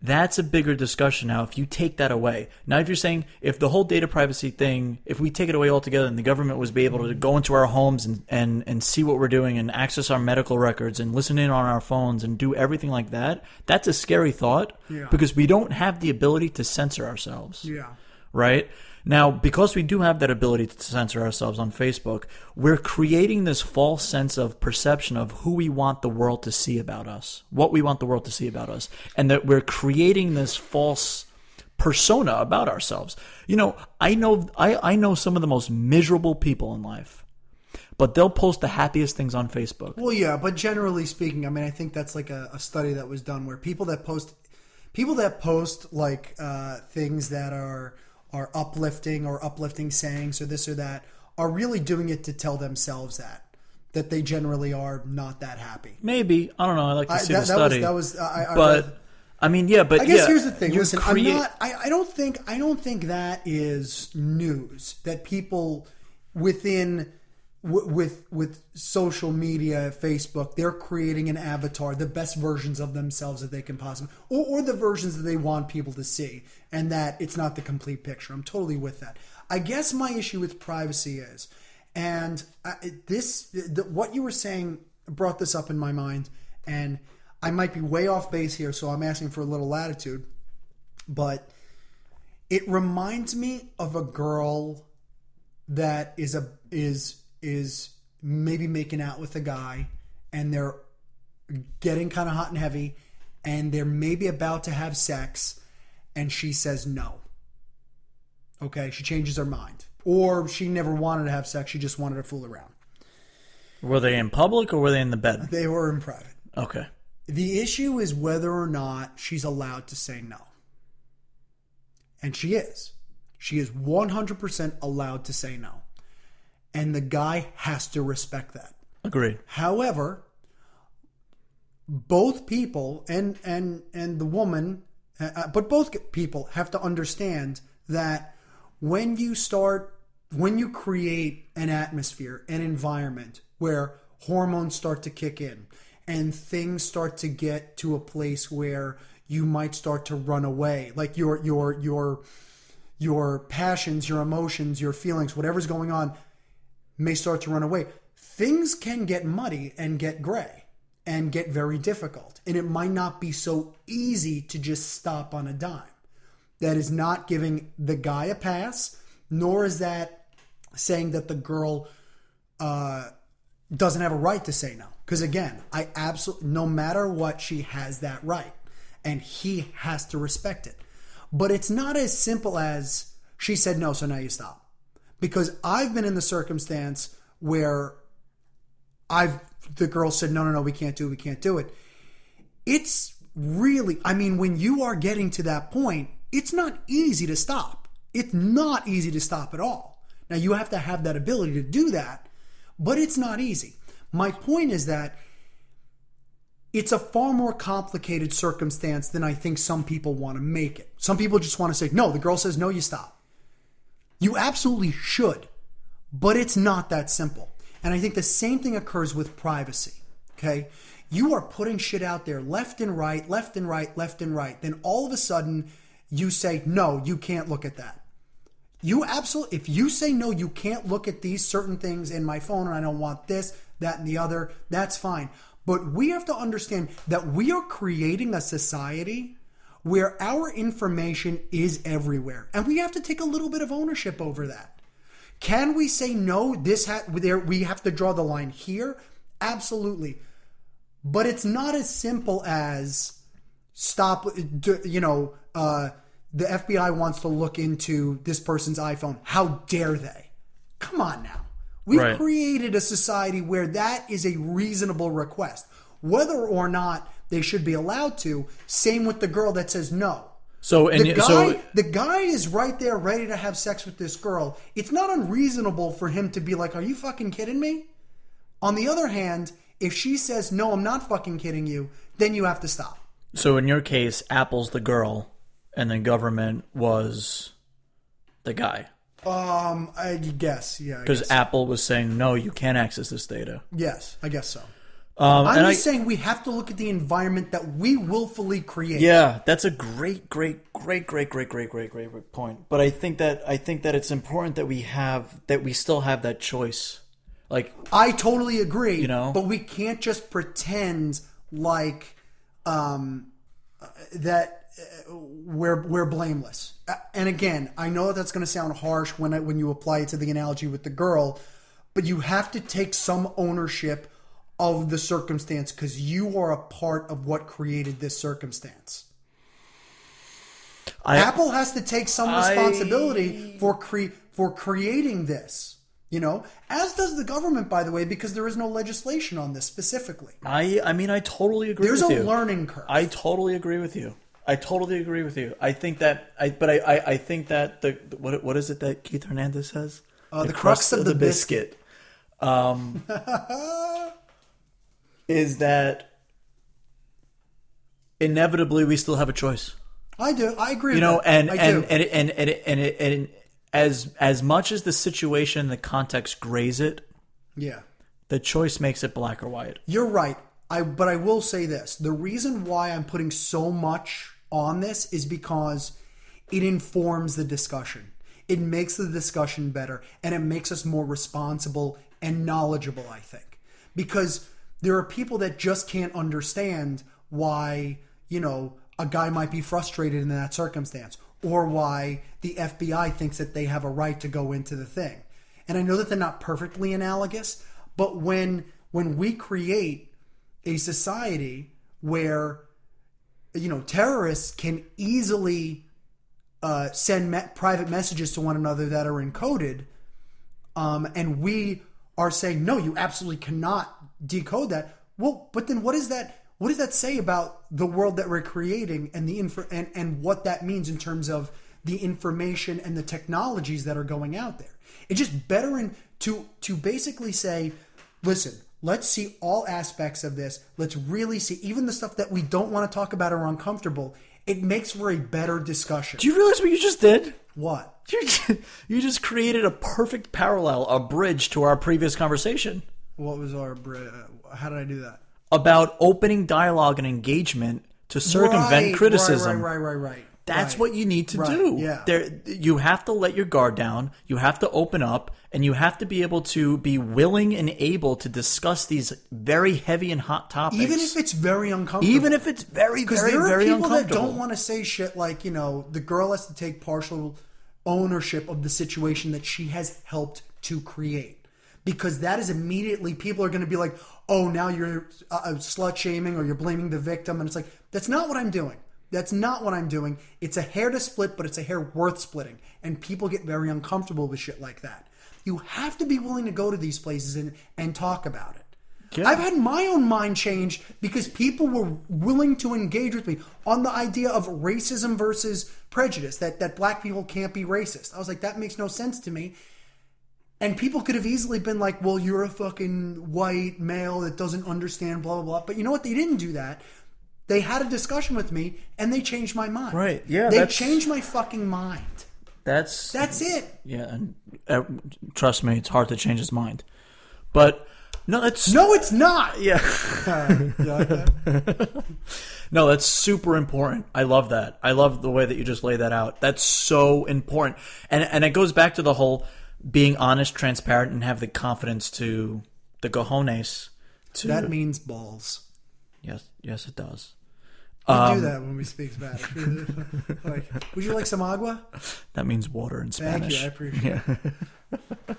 That's a bigger discussion now if you take that away. Now, if you're saying if the whole data privacy thing, if we take it away altogether and the government was be able to go into our homes and, and, and see what we're doing and access our medical records and listen in on our phones and do everything like that, that's a scary thought Yeah. because we don't have the ability to censor ourselves. Yeah. Right? Now, because we do have that ability to censor ourselves on Facebook, we're creating this false sense of perception of who we want the world to see about us, what we want the world to see about us, and that we're creating this false persona about ourselves. You know, I know I, I know some of the most miserable people in life, but they'll post the happiest things on Facebook. Well, yeah, but generally speaking, I mean, I think that's like a, a study that was done where people that post, people that post like uh, things that are are uplifting or uplifting sayings or this or that are really doing it to tell themselves that that they generally are not that happy. Maybe, I don't know. I like to I, see that, the that study. was that was. I, I but read, I mean, yeah, but I guess yeah, here's the thing. you Listen, create- I'm not. I, I don't think. I don't think that is news that people within w- with with social media, Facebook, they're creating an avatar, the best versions of themselves that they can possibly, or, or the versions that they want people to see, and that it's not the complete picture. I'm totally with that. I guess my issue with privacy is, and I, this, the, what you were saying brought this up in my mind, and I might be way off base here, so I'm asking for a little latitude, but it reminds me of a girl that is a is is maybe making out with a guy, and they're getting kind of hot and heavy, and they're maybe about to have sex, and she says no. Okay, she changes her mind, or she never wanted to have sex; she just wanted to fool around. Were they in public or were they in the bed? They were in private. Okay. The issue is whether or not she's allowed to say no. And she is. She is one hundred percent allowed to say no. And the guy has to respect that. Agreed. However, both people and and and the woman, uh, but both people have to understand that when you start, when you create an atmosphere, an environment where hormones start to kick in and things start to get to a place where you might start to run away, like your your your your passions, your emotions, your feelings, whatever's going on may start to run away. Things can get muddy and get gray and get very difficult. And it might not be so easy to just stop on a dime. That is not giving the guy a pass, nor is that saying that the girl uh, doesn't have a right to say no. Because again, I absolutely, no matter what, she has that right. And he has to respect it. But it's not as simple as she said no, so now you stop. Because I've been in the circumstance where I've the girl said, no, no, no, we can't do it, we can't do it. It's really, I mean, when you are getting to that point, it's not easy to stop. It's not easy to stop at all. Now, you have to have that ability to do that, but it's not easy. My point is that it's a far more complicated circumstance than I think some people want to make it. Some people just want to say, no, the girl says no, you stop. You absolutely should, but it's not that simple. And I think the same thing occurs with privacy, okay? You are putting shit out there left and right, left and right, left and right. Then all of a sudden you say, no, you can't look at that. You absolutely, if you say, no, you can't look at these certain things in my phone and I don't want this, that, and the other, that's fine. But we have to understand that we are creating a society where our information is everywhere. And we have to take a little bit of ownership over that. Can we say, no, this ha- there, we have to draw the line here? Absolutely. But it's not as simple as stop, you know, uh, the F B I wants to look into this person's iPhone. How dare they? Come on now. We've Right. created a society where that is a reasonable request. Whether or not they should be allowed to, same with the girl that says no. So and The y- guy, so the guy is right there ready to have sex with this girl. It's not unreasonable for him to be like, are you fucking kidding me? On the other hand, if she says, no, I'm not fucking kidding you, then you have to stop. so in your case, Apple's the girl, and the government was the guy. Um, I guess, yeah. I Because guess. Apple was saying, no, you can't access this data. Yes, I guess so. Um, I'm and just I, saying we have to look at the environment that we willfully create. Yeah, that's a great, great, great, great, great, great, great, great, great point. But I think that I think that it's important that we have that we still have that choice. Like, I totally agree. You know? But we can't just pretend like um, that uh, we're we're blameless. Uh, And again, I know that's going to sound harsh when I, when you apply it to the analogy with the girl, but you have to take some ownership of the circumstance because you are a part of what created this circumstance. I, Apple has to take some responsibility I, for cre- for creating this, you know, as does the government, by the way, because there is no legislation on this specifically. I, I mean, I totally agree There's with you. There's a learning curve. I totally agree with you. I totally agree with you. I think that, I, but I, I, I think that the what what is it that Keith Hernandez says? Uh, the, the crux, crux of, of the, the biscuit. biscuit. Um, is that inevitably we still have a choice. I do. I agree. You know, with and that. and, and and and and, and, and, and as as much as the situation, the context grays it. Yeah. The choice makes it black or white. You're right. I but I will say this: the reason why I'm putting so much on this is because it informs the discussion. It makes the discussion better, and it makes us more responsible and knowledgeable. I think because there are people that just can't understand why, you know, a guy might be frustrated in that circumstance, or why the F B I thinks that they have a right to go into the thing. And I know that they're not perfectly analogous, but when when we create a society where, you know, terrorists can easily uh, send me- private messages to one another that are encoded, um, and we are saying, no, you absolutely cannot decode that. Well, but then what is that? What does that say about the world that we're creating and the info and, and what that means in terms of the information and the technologies that are going out there? It's just better in, to to basically say, listen, let's see all aspects of this. Let's really see even the stuff that we don't want to talk about or uncomfortable. It makes for a better discussion. Do you realize what you just did? What? You just, you just created a perfect parallel, a bridge to our previous conversation. What was our bridge? How did I do that? About opening dialogue and engagement to circumvent right, criticism. Right, right, right, right, right. That's right. what you need to right, do. Yeah. There, you have to let your guard down. You have to open up, and you have to be able to be willing and able to discuss these very heavy and hot topics. Even if it's very uncomfortable. Even if it's very, very, there are very people uncomfortable. that don't want to say shit like, you know, the girl has to take partial ownership of the situation that she has helped to create. Because that is immediately, people are going to be like, oh, now you're uh, slut shaming or you're blaming the victim. And it's like, that's not what I'm doing. That's not what I'm doing. It's a hair to split, but it's a hair worth splitting. And people get very uncomfortable with shit like that. You have to be willing to go to these places and, and talk about it. Yeah. I've had my own mind change because people were willing to engage with me on the idea of racism versus prejudice, that, that black people can't be racist. I was like, that makes no sense to me. And people could have easily been like, well, you're a fucking white male that doesn't understand, blah, blah, blah. But you know what? They didn't do that. They had a discussion with me, and they changed my mind. Right, yeah. They changed my fucking mind. That's... That's it. Yeah, and uh, trust me, it's hard to change his mind. But, no, it's... No, it's not! Yeah. uh, you like that? No, that's super important. I love that. I love the way that you just lay that out. That's so important. And and it goes back to the whole being honest, transparent, and have the confidence to... The cojones to... That means balls. Yes, yes, it does. We um, do that when we speak Spanish. Like, would you like some agua? That means water in Spanish. Thank you, I appreciate yeah. it.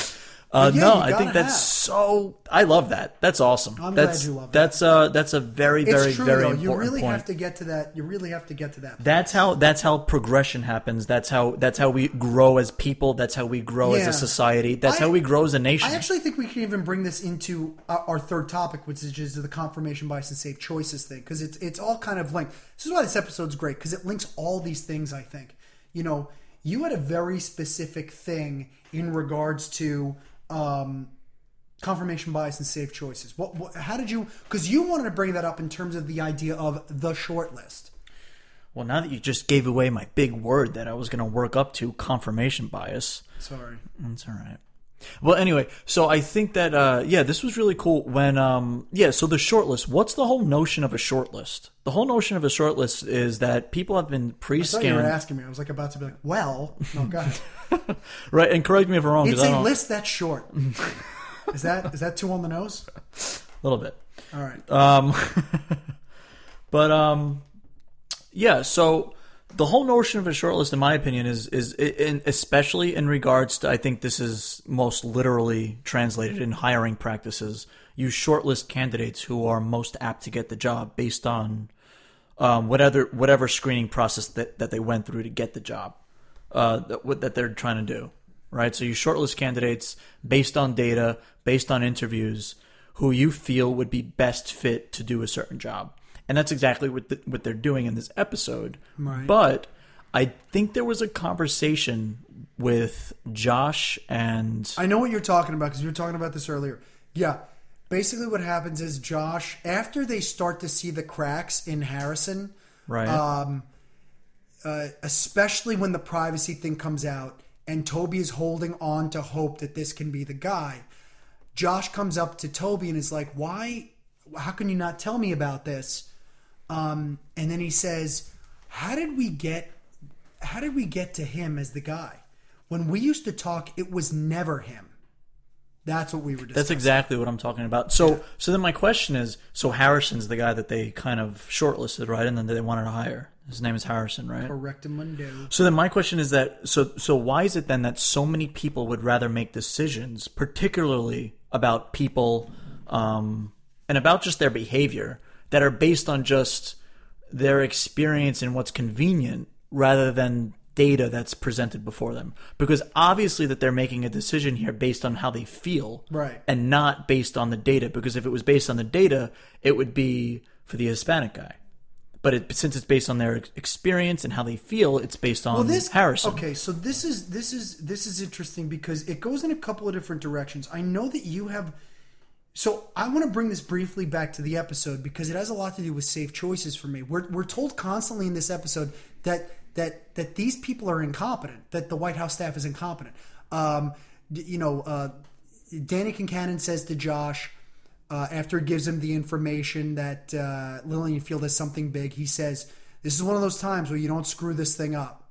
Uh, yeah, no, I think that's have. so. I love that. That's awesome. I'm that's, glad you love that. That's uh, that's a very, very, it's true, very though. important You really point. have to get to that. You really have to get to that place. That's how. That's how progression happens. That's how. That's how we grow as people. That's how we grow Yeah. as a society. That's I, how we grow as a nation. I actually think we can even bring this into our, our third topic, which is just the confirmation bias and safe choices thing, because it's it's all kind of linked. This is why this episode's great, because it links all these things. I think, you know, you had a very specific thing in regards to. Um, Confirmation bias and safe choices. What, what? How did you? Because you wanted to bring that up in terms of the idea of the short list. Well, now that you just gave away my big word that I was going to work up to, confirmation bias. Sorry, That's all right. Well, anyway, so I think that uh, yeah, this was really cool. When um, yeah, so the shortlist. What's the whole notion of a shortlist? The whole notion of a shortlist is that people have been I thought pre-scanned. you were asking me. I was like about to be like, well, no, go ahead. Right, and correct me if I'm wrong. 'cause It's I a don't- list that's short. Is that is that too on the nose? a little bit. All right. Um, but um, yeah. So the whole notion of a shortlist, in my opinion, is is in, especially in regards to. I think this is most literally translated in hiring practices. You shortlist candidates who are most apt to get the job based on um, whatever whatever screening process that, that they went through to get the job uh, that that they're trying to do. Right. So you shortlist candidates based on data, based on interviews, who you feel would be best fit to do a certain job. And that's exactly what the, what they're doing in this episode. Right. But I think there was a conversation with Josh and... I know what you're talking about because you were talking about this earlier. Yeah. Basically what happens is Josh, after they start to see the cracks in Harrison, Right. um, uh, especially when the privacy thing comes out and Toby is holding on to hope that this can be the guy, Josh comes up to Toby and is like, why, how can you not tell me about this? Um, and then he says, how did we get, how did we get to him as the guy? When we used to talk, it was never him. That's what we were discussing. That's exactly what I'm talking about. So, yeah. so then my question is, so Harrison's the guy that they kind of shortlisted, right? And then they wanted to hire. His name is Harrison, right? Correctamundo. So then my question is that, so so why is it then that so many people would rather make decisions, particularly about people um, and about just their behavior, that are based on just their experience and what's convenient rather than data that's presented before them? Because obviously that they're making a decision here based on how they feel, right, and not based on the data. Because if it was based on the data, it would be for the Hispanic guy. But it, since it's based on their experience and how they feel, it's based on well, this, Harrison. Okay, so this is this is this is interesting because it goes in a couple of different directions. I know that you have. So I want to bring this briefly back to the episode because it has a lot to do with safe choices for me. We're we're told constantly in this episode that that that these people are incompetent, that the White House staff is incompetent. Um, you know, uh, Danny Kincannon says to Josh, uh, after he gives him the information that uh, Lillian Field has something big, he says, "This is one of those times where you don't screw this thing up,"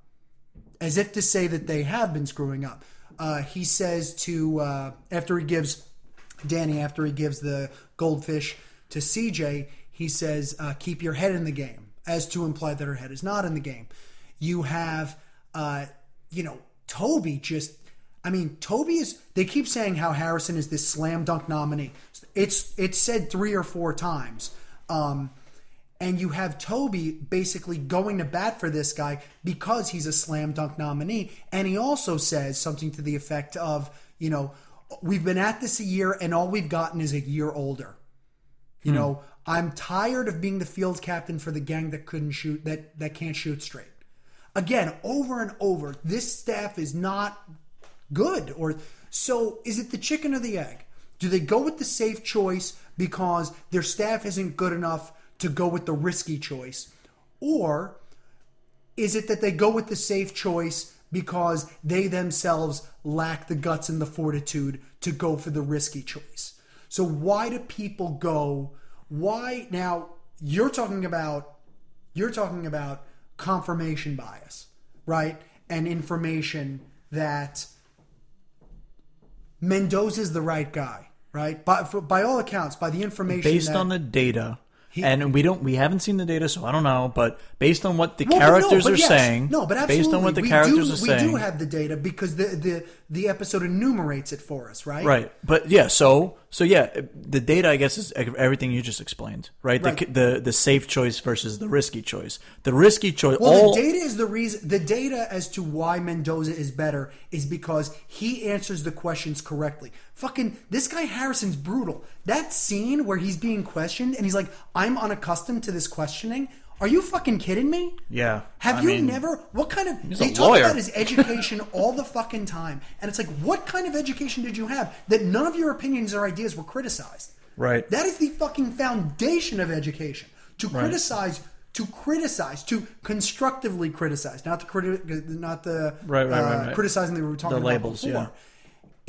as if to say that they have been screwing up. Uh, he says to uh, after he gives. Danny, after he gives the goldfish to C J, he says, uh, keep your head in the game, as to imply that her head is not in the game. You have, uh, you know, Toby just, I mean, Toby is, they keep saying how Harrison is this slam dunk nominee. It's, it's said three or four times. Um, and you have Toby basically going to bat for this guy because he's a slam dunk nominee. And he also says something to the effect of, you know, we've been at this a year and all we've gotten is a year older. You hmm. know, I'm tired of being the field captain for the gang that couldn't shoot, that, that can't shoot straight. Again, over and over, this staff is not good. Or so is it the chicken or the egg? Do they go with the safe choice because their staff isn't good enough to go with the risky choice? Or is it that they go with the safe choice because they themselves lack the guts and the fortitude to go for the risky choice? So why do people go, why, now you're talking about, you're talking about confirmation bias, right? And information that Mendoza's the right guy, right? By, for, by all accounts, by the information based that, on the data. He, and we don't, we haven't seen the data, so I don't know. But based on what the well, characters no, are yes, saying, no, but absolutely, based on what the we characters do, are we saying, do have the data because the, the the episode enumerates it for us, right? Right. But yeah, so so yeah, the data, I guess, is everything you just explained, right? right. The, the the safe choice versus the risky choice. The risky choice. Well, all, the data is the reason. The data as to why Mendoza is better is because he answers the questions correctly. Fucking this guy Harrison's brutal. That scene where he's being questioned and he's like, "I'm unaccustomed to this questioning." Are you fucking kidding me? Yeah. Have I you mean, never? What kind of? He's They a talk lawyer. about his education all the fucking time, and it's like, what kind of education did you have that none of your opinions or ideas were criticized? Right. That is the fucking foundation of education. To Right. criticize, to criticize, to constructively criticize, not the criti- not the Right, right, uh, right, right. criticizing that we were talking The about labels, before. yeah.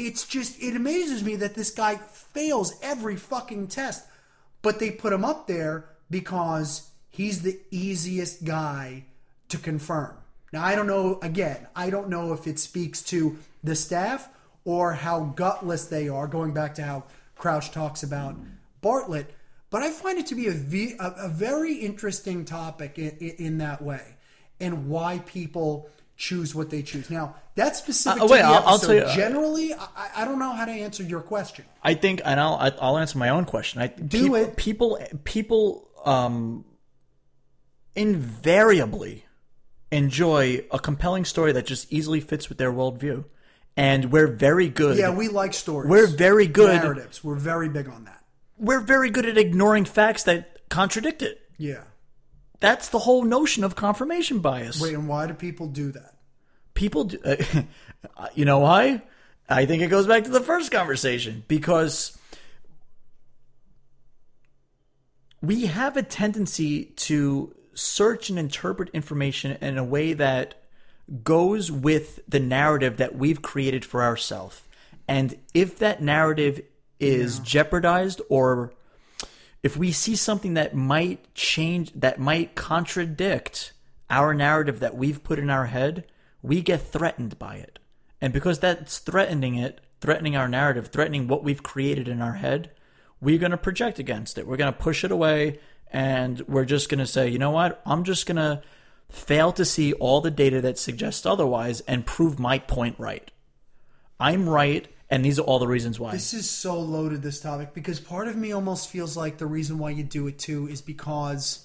it's just, it amazes me that this guy fails every fucking test, but they put him up there because he's the easiest guy to confirm. Now, I don't know, again, I don't know if it speaks to the staff or how gutless they are, going back to how Crouch talks about Bartlett, but I find it to be a, v, a, a very interesting topic in, in, in that way, and why people choose what they choose. Now, that's specific uh, to wait, the I'll, episode. I'll tell you, uh, Generally, I, I don't know how to answer your question. I think, and I'll I'll answer my own question. I, Do peop, it. People people um, invariably enjoy a compelling story that just easily fits with their worldview, and we're very good. Yeah, we like stories. We're very good. Narratives. We're very big on that. We're very good at ignoring facts that contradict it. Yeah. That's the whole notion of confirmation bias. Wait, and why do people do that? People do, uh, you know why? I think it goes back to the first conversation, because we have a tendency to search and interpret information in a way that goes with the narrative that we've created for ourselves. And if that narrative is yeah. jeopardized, or if we see something that might change, that might contradict our narrative that we've put in our head, we get threatened by it. And because that's threatening it, threatening our narrative, threatening what we've created in our head, we're going to project against it. We're going to push it away, and we're just going to say, you know what? I'm just going to fail to see all the data that suggests otherwise and prove my point right. I'm right, and these are all the reasons why. This is so loaded, this topic, because part of me almost feels like the reason why you do it too is because,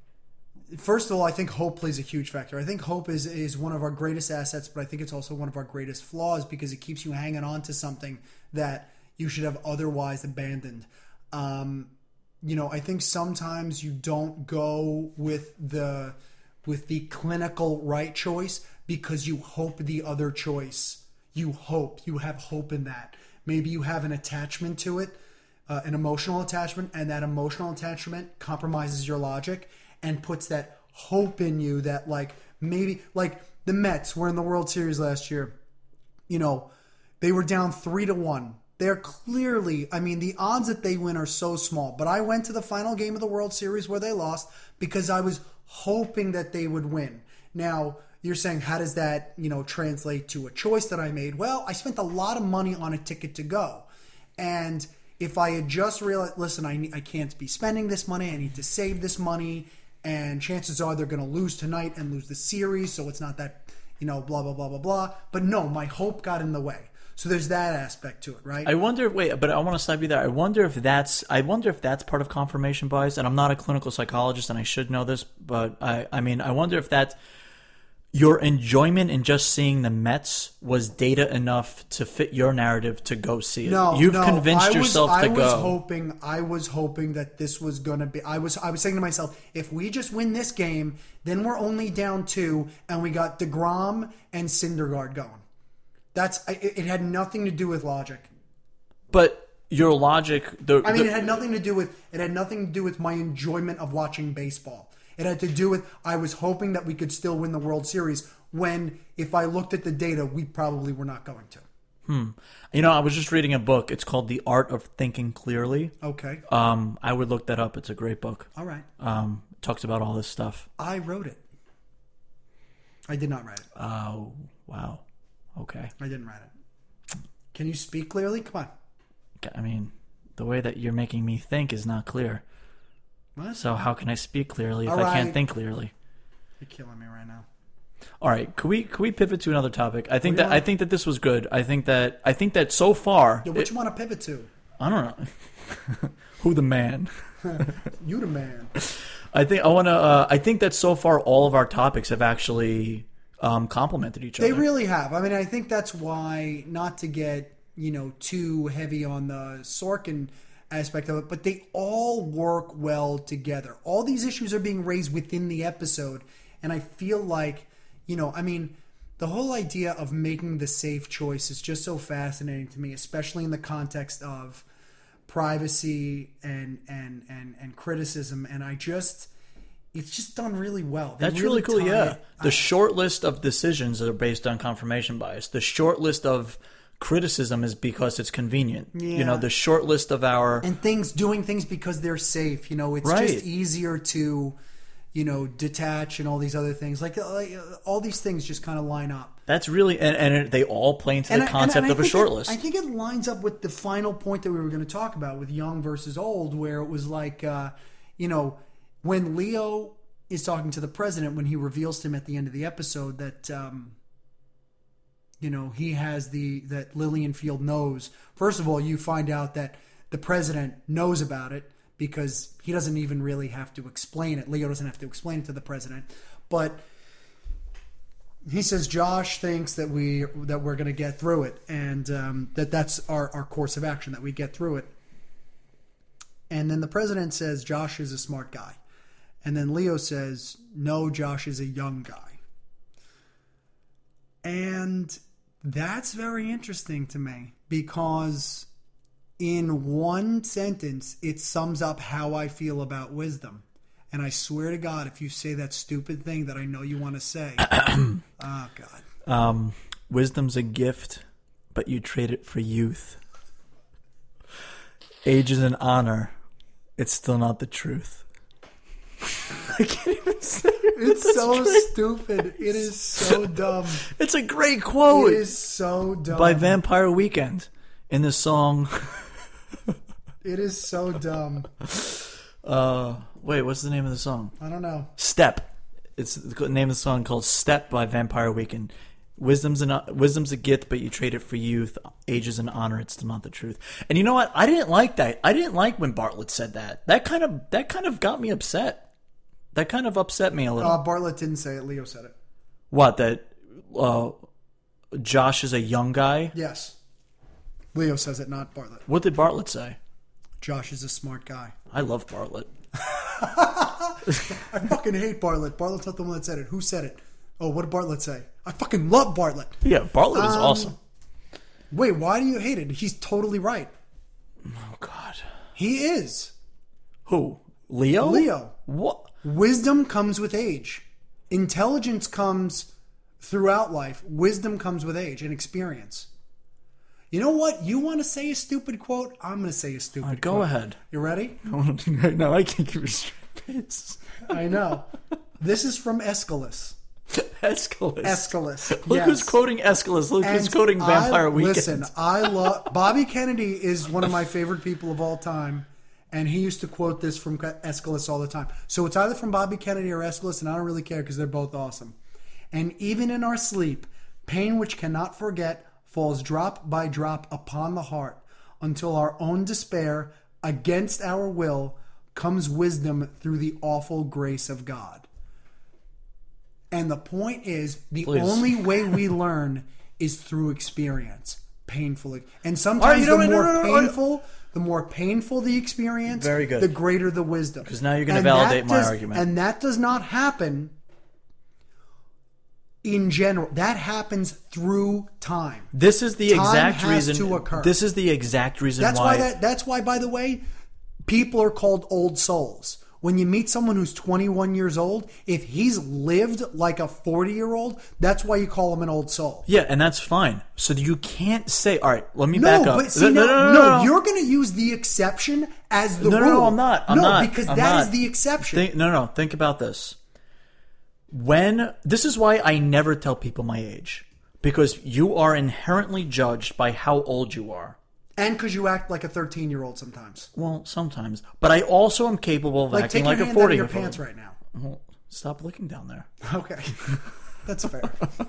first of all, I think hope plays a huge factor. I think hope is, is one of our greatest assets, but I think it's also one of our greatest flaws, because it keeps you hanging on to something that you should have otherwise abandoned. Um, you know, I think sometimes you don't go with the with the clinical right choice because you hope the other choice. You hope. You have hope in that. Maybe you have an attachment to it, uh, an emotional attachment, and that emotional attachment compromises your logic and puts that hope in you that, like, maybe, like the Mets were in the World Series last year. You know, they were down three to one. They're clearly, I mean, the odds that they win are so small. But I went to the final game of the World Series where they lost because I was hoping that they would win. Now, you're saying, how does that, you know, translate to a choice that I made? Well, I spent a lot of money on a ticket to go. And if I had just realized, listen, I, I can't be spending this money. I need to save this money. And chances are they're going to lose tonight and lose the series. So it's not that, you know, blah, blah, blah, blah, blah. But no, my hope got in the way. So there's that aspect to it, right? I wonder, wait, but I want to stop you there. I wonder if that's, I wonder if that's part of confirmation bias. And I'm not a clinical psychologist, and I should know this, but I, I mean, I wonder if that's your enjoyment in just seeing the Mets was data enough to fit your narrative to go see it. No, You've no, convinced I was, yourself I to was go. Hoping, I was hoping that this was going to be. I was, I was saying to myself, if we just win this game, then we're only down two, and we got DeGrom and Syndergaard going. That's it, it had nothing to do with logic. But your logic, the, I mean, the, it had nothing to do with it had nothing to do with my enjoyment of watching baseball. It had to do with I was hoping that we could still win the World Series when, if I looked at the data, we probably were not going to. Hmm. You know, I was just reading a book. It's called The Art of Thinking Clearly. Okay. Um, I would look that up. It's a great book. All right. Um, it talks about all this stuff. I wrote it. I did not write it. Oh, wow. Okay. I didn't write it. Can you speak clearly? Come on. I mean, the way that you're making me think is not clear. What? So how can I speak clearly if All I right. can't think clearly? You're killing me right now. All right, could we could we pivot to another topic? I think What do that you I want? think that this was good. I think that I think that so far, Yo, what it- you want to pivot to? I don't know who the man. You the man. I think I want to. Uh, I think that so far all of our topics have actually um, complemented each They other. really have. I mean, I think that's why, not to get, you know, too heavy on the Sorkin aspect of it, but they all work well together. All these issues are being raised within the episode, and I feel like, you know, I mean, the whole idea of making the safe choice is just so fascinating to me, especially in the context of privacy and and and, and criticism, and I just... It's just done really well. They That's really, cool, tie yeah. it- The I- short list of decisions that are based on confirmation bias. The short list of criticism is because it's convenient. Yeah. You know, the short list of our and things doing things because they're safe. You know, it's Right. just easier to, you know, detach and all these other things. Like, uh, like uh, all these things just kind of line up. that's really and, and it, they all play into the And I- and- concept and I of a think short it- list. I think it lines up with the final point that we were going to talk about with young versus old, where it was like, uh, you know, when Leo is talking to the president, when he reveals to him at the end of the episode that, um, you know, he has the, that Lillian Field knows. First of all, you find out that the president knows about it because he doesn't even really have to explain it. Leo doesn't have to explain it to the president. But he says Josh thinks that we that we're going to get through it, and um, that that's our, our course of action, that we get through it. And then the president says Josh is a smart guy, and then Leo says no, Josh is a young guy, and that's very interesting to me because in one sentence it sums up how I feel about wisdom. And I swear to God, if you say that stupid thing that I know you want to say, oh God. Um, wisdom's a gift, but you trade it for youth. Age is an honor. It's still not the truth. I can't even say it. It's so stupid. It is so dumb. It's a great quote. It is so dumb. By Vampire Weekend in the song. It is so dumb. Uh, wait, what's the name of the song? I don't know. Step. It's the name of the song called Step by Vampire Weekend. Wisdom's an wisdom's a gift, but you trade it for youth. Age is an honor. It's still not the truth. And you know what? I didn't like that. I didn't like when Bartlett said that. That kind of that kind of got me upset. That kind of upset me a little. Uh, Bartlett didn't say it. Leo said it. What? That uh, Josh is a young guy? Yes. Leo says it, not Bartlett. What did Bartlett say? Josh is a smart guy. I love Bartlett. I fucking hate Bartlett. Bartlett's not the one that said it. Who said it? Oh, what did Bartlett say? I fucking love Bartlett. Yeah, Bartlett is Um, awesome. Wait, why do you hate it? He's totally right. Oh God. He is. Who? Leo? Leo. What? Wisdom comes with age. Intelligence comes throughout life. Wisdom comes with age and experience. You know what? You want to say a stupid quote? I'm going to say a stupid Right, go quote. ahead. You ready? No, I can't keep a straight face. I know. This is from Aeschylus. Aeschylus. Aeschylus. Look yes. who's quoting Aeschylus. Look who's And quoting Vampire I, Weekend. Listen, I love Bobby Kennedy is one of my favorite people of all time, and he used to quote this from Aeschylus all the time. So it's either from Bobby Kennedy or Aeschylus, and I don't really care because they're both awesome. And even in our sleep, pain which cannot forget falls drop by drop upon the heart until our own despair, against our will, comes wisdom through the awful grace of God. And the point is, the Please. only way we learn is through experience, painfully. And All right, sometimes you know the what? No, more no, no, no. painful, the more painful the experience, Very good. the greater the wisdom. 'Cause now you're gonna And that validate my does- argument. And that does not happen in general. That happens through time. This is the Time exact has reason. to occur. This is the exact reason That's why. why that. That's why, by the way, people are called old souls. When you meet someone who's twenty-one years old, if he's lived like a forty-year-old, that's why you call him an old soul. yeah, and that's fine. So you can't say, all right, let me No, back up. but see, no, no, no, no, no, no, no. you're going to use the exception as the No, no, rule. no, I'm not. I'm no, not. because I'm that is not. the exception. Think, no, no, think about this. When this is why I never tell people my age, because you are inherently judged by how old you are. And because you act like a thirteen-year-old sometimes. Well, sometimes, but I also am capable of Like, acting take like your a hand out of forty your year old. pants right now. Well, stop looking down there. Okay. That's fair.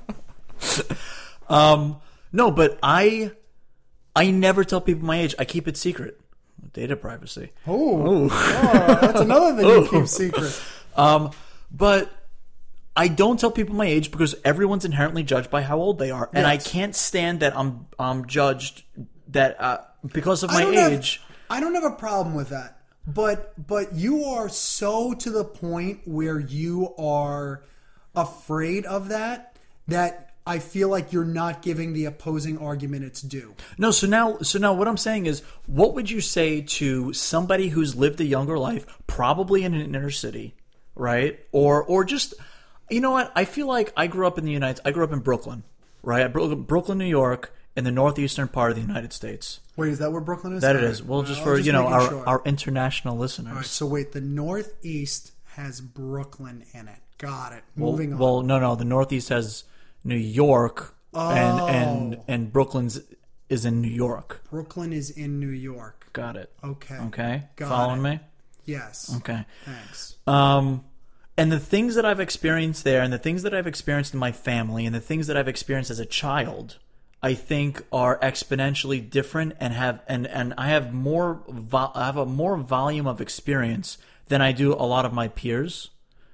Um, no, but I, I never tell people my age. I keep it secret. Data privacy. Oh, oh, that's another thing you keep secret. Um, but I don't tell people my age because everyone's inherently judged by how old they are, and I Yes. can't stand that I'm I'm judged that uh, because of I my don't have- age. I don't have a problem with that. But but you are so to the point where you are afraid of that that I feel like you're not giving the opposing argument its due. No, so now, so now, what I'm saying is, what would you say to somebody who's lived a younger life, probably in an inner city, right? Or, or just, you know what? I feel like I grew up in the United. I grew up in Brooklyn, right? Brooklyn, Brooklyn, New York, in the northeastern part of the United States. Wait, is that where Brooklyn is? That it All is. right. Well, just I for was you know making our sure. our international listeners. All right, so wait, the Northeast has Brooklyn in it. Got it. well, Moving on. well, no, no. The Northeast has New York, and and Oh. and Brooklyn's is in New York. Brooklyn is in New York. Got it. Okay. Okay, Got following it. me. Yes. Okay. Thanks. Um, and the things that I've experienced there, and the things that I've experienced in my family, and the things that I've experienced as a child, I think are exponentially different, and have and and I have more vo- I have a more volume of experience than I do a lot of my peers.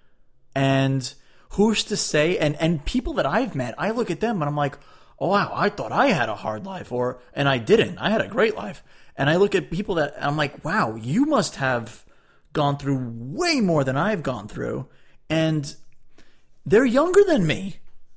And who's to say? And and people that I've met, I look at them and I'm like, oh wow, I thought I had a hard life, or and I didn't. I had a great life. And I look at people that I'm like, wow, you must have gone through way more than I've gone through, and they're younger than me.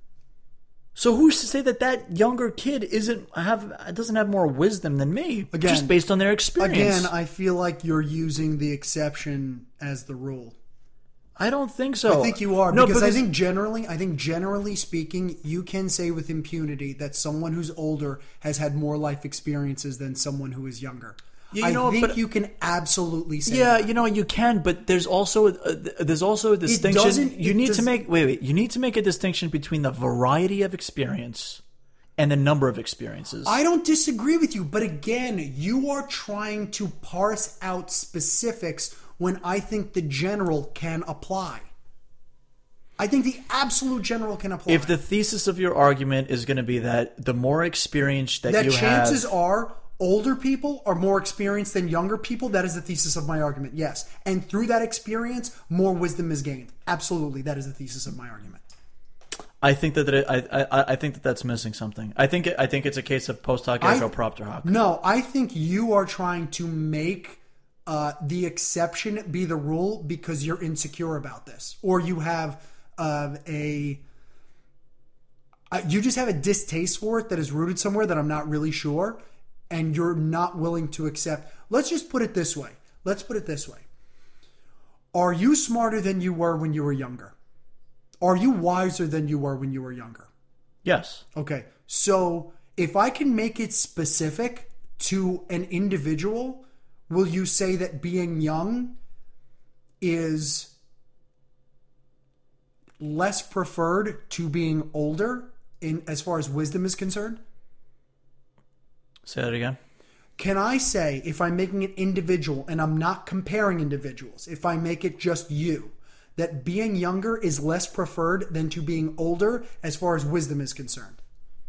So who's to say that that younger kid isn't have doesn't have more wisdom than me, Again- just based on their experience? Again, I feel like you're using the exception as the rule. I don't think so. I think you are No, because, I think generally, I think generally speaking, you can say with impunity that someone who's older has had more life experiences than someone who is younger. Yeah, you I know, think but- you can absolutely say Yeah, that. you know, you can, but there's also a, there's also a distinction. doesn't- You it need does- to make wait, wait. You need to make a distinction between the variety of experience and the number of experiences. I don't disagree with you, but again, you are trying to parse out specifics when I think the general can apply. I think the absolute general can apply. if the thesis of your argument is going to be that the more experience that, that you chances have, are older people are more experienced than younger people, that is the thesis of my argument. Yes. And through that experience, more wisdom is gained. Absolutely, that is the thesis of my argument. I think that it, I, I I think that that's missing something. I think it, I think it's a case of post hoc ergo I- propter hoc. No, I think you are trying to make uh, the exception be the rule because you're insecure about this, or you have uh, a uh, you just have a distaste for it that is rooted somewhere that I'm not really sure, and you're not willing to accept. Let's just put it this way. Let's put it this way. Are you smarter than you were when you were younger? Are you wiser than you were when you were younger? Yes. Okay, so if I can make it specific to an individual, will you say that being young is less preferred to being older in as far as wisdom is concerned? Say that again. Can I say, if I'm making it individual and I'm not comparing individuals, if I make it just you, that being younger is less preferred than to being older as far as wisdom is concerned?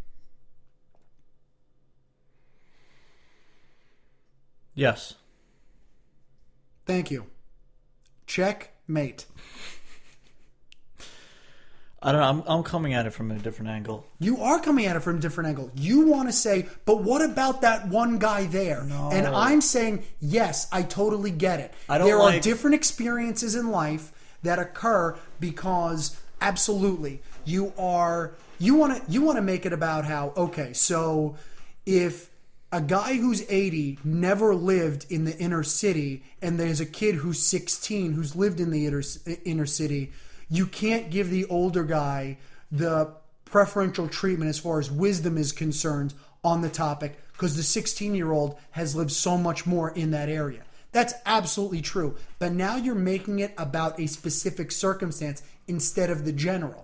Yes. Thank you. Checkmate. I don't know. I'm I'm coming at it from a different angle. You are coming at it from a different angle. You want to say, but what about that one guy there? No. And I'm saying, yes, I totally get it. I don't there like- are different experiences in life that occur because absolutely you are you want to you want to make it about how, okay, so if a guy who's eighty never lived in the inner city and there's a kid who's sixteen who's lived in the inner, inner city, you can't give the older guy the preferential treatment as far as wisdom is concerned on the topic because the sixteen-year-old has lived so much more in that area. That's absolutely true. But now you're making it about a specific circumstance instead of the general.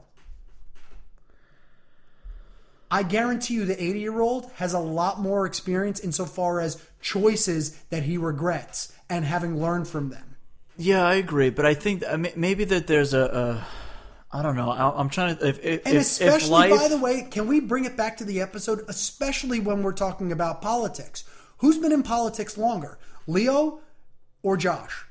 I guarantee you the eighty-year-old has a lot more experience insofar as choices that he regrets and having learned from them. Yeah, I agree, but I think I mean, maybe that there's a, a I don't know. I, I'm trying to if if, And if, especially, if life, by the way, can we bring it back to the episode, especially when we're talking about politics? Who's been in politics longer, Leo or Josh?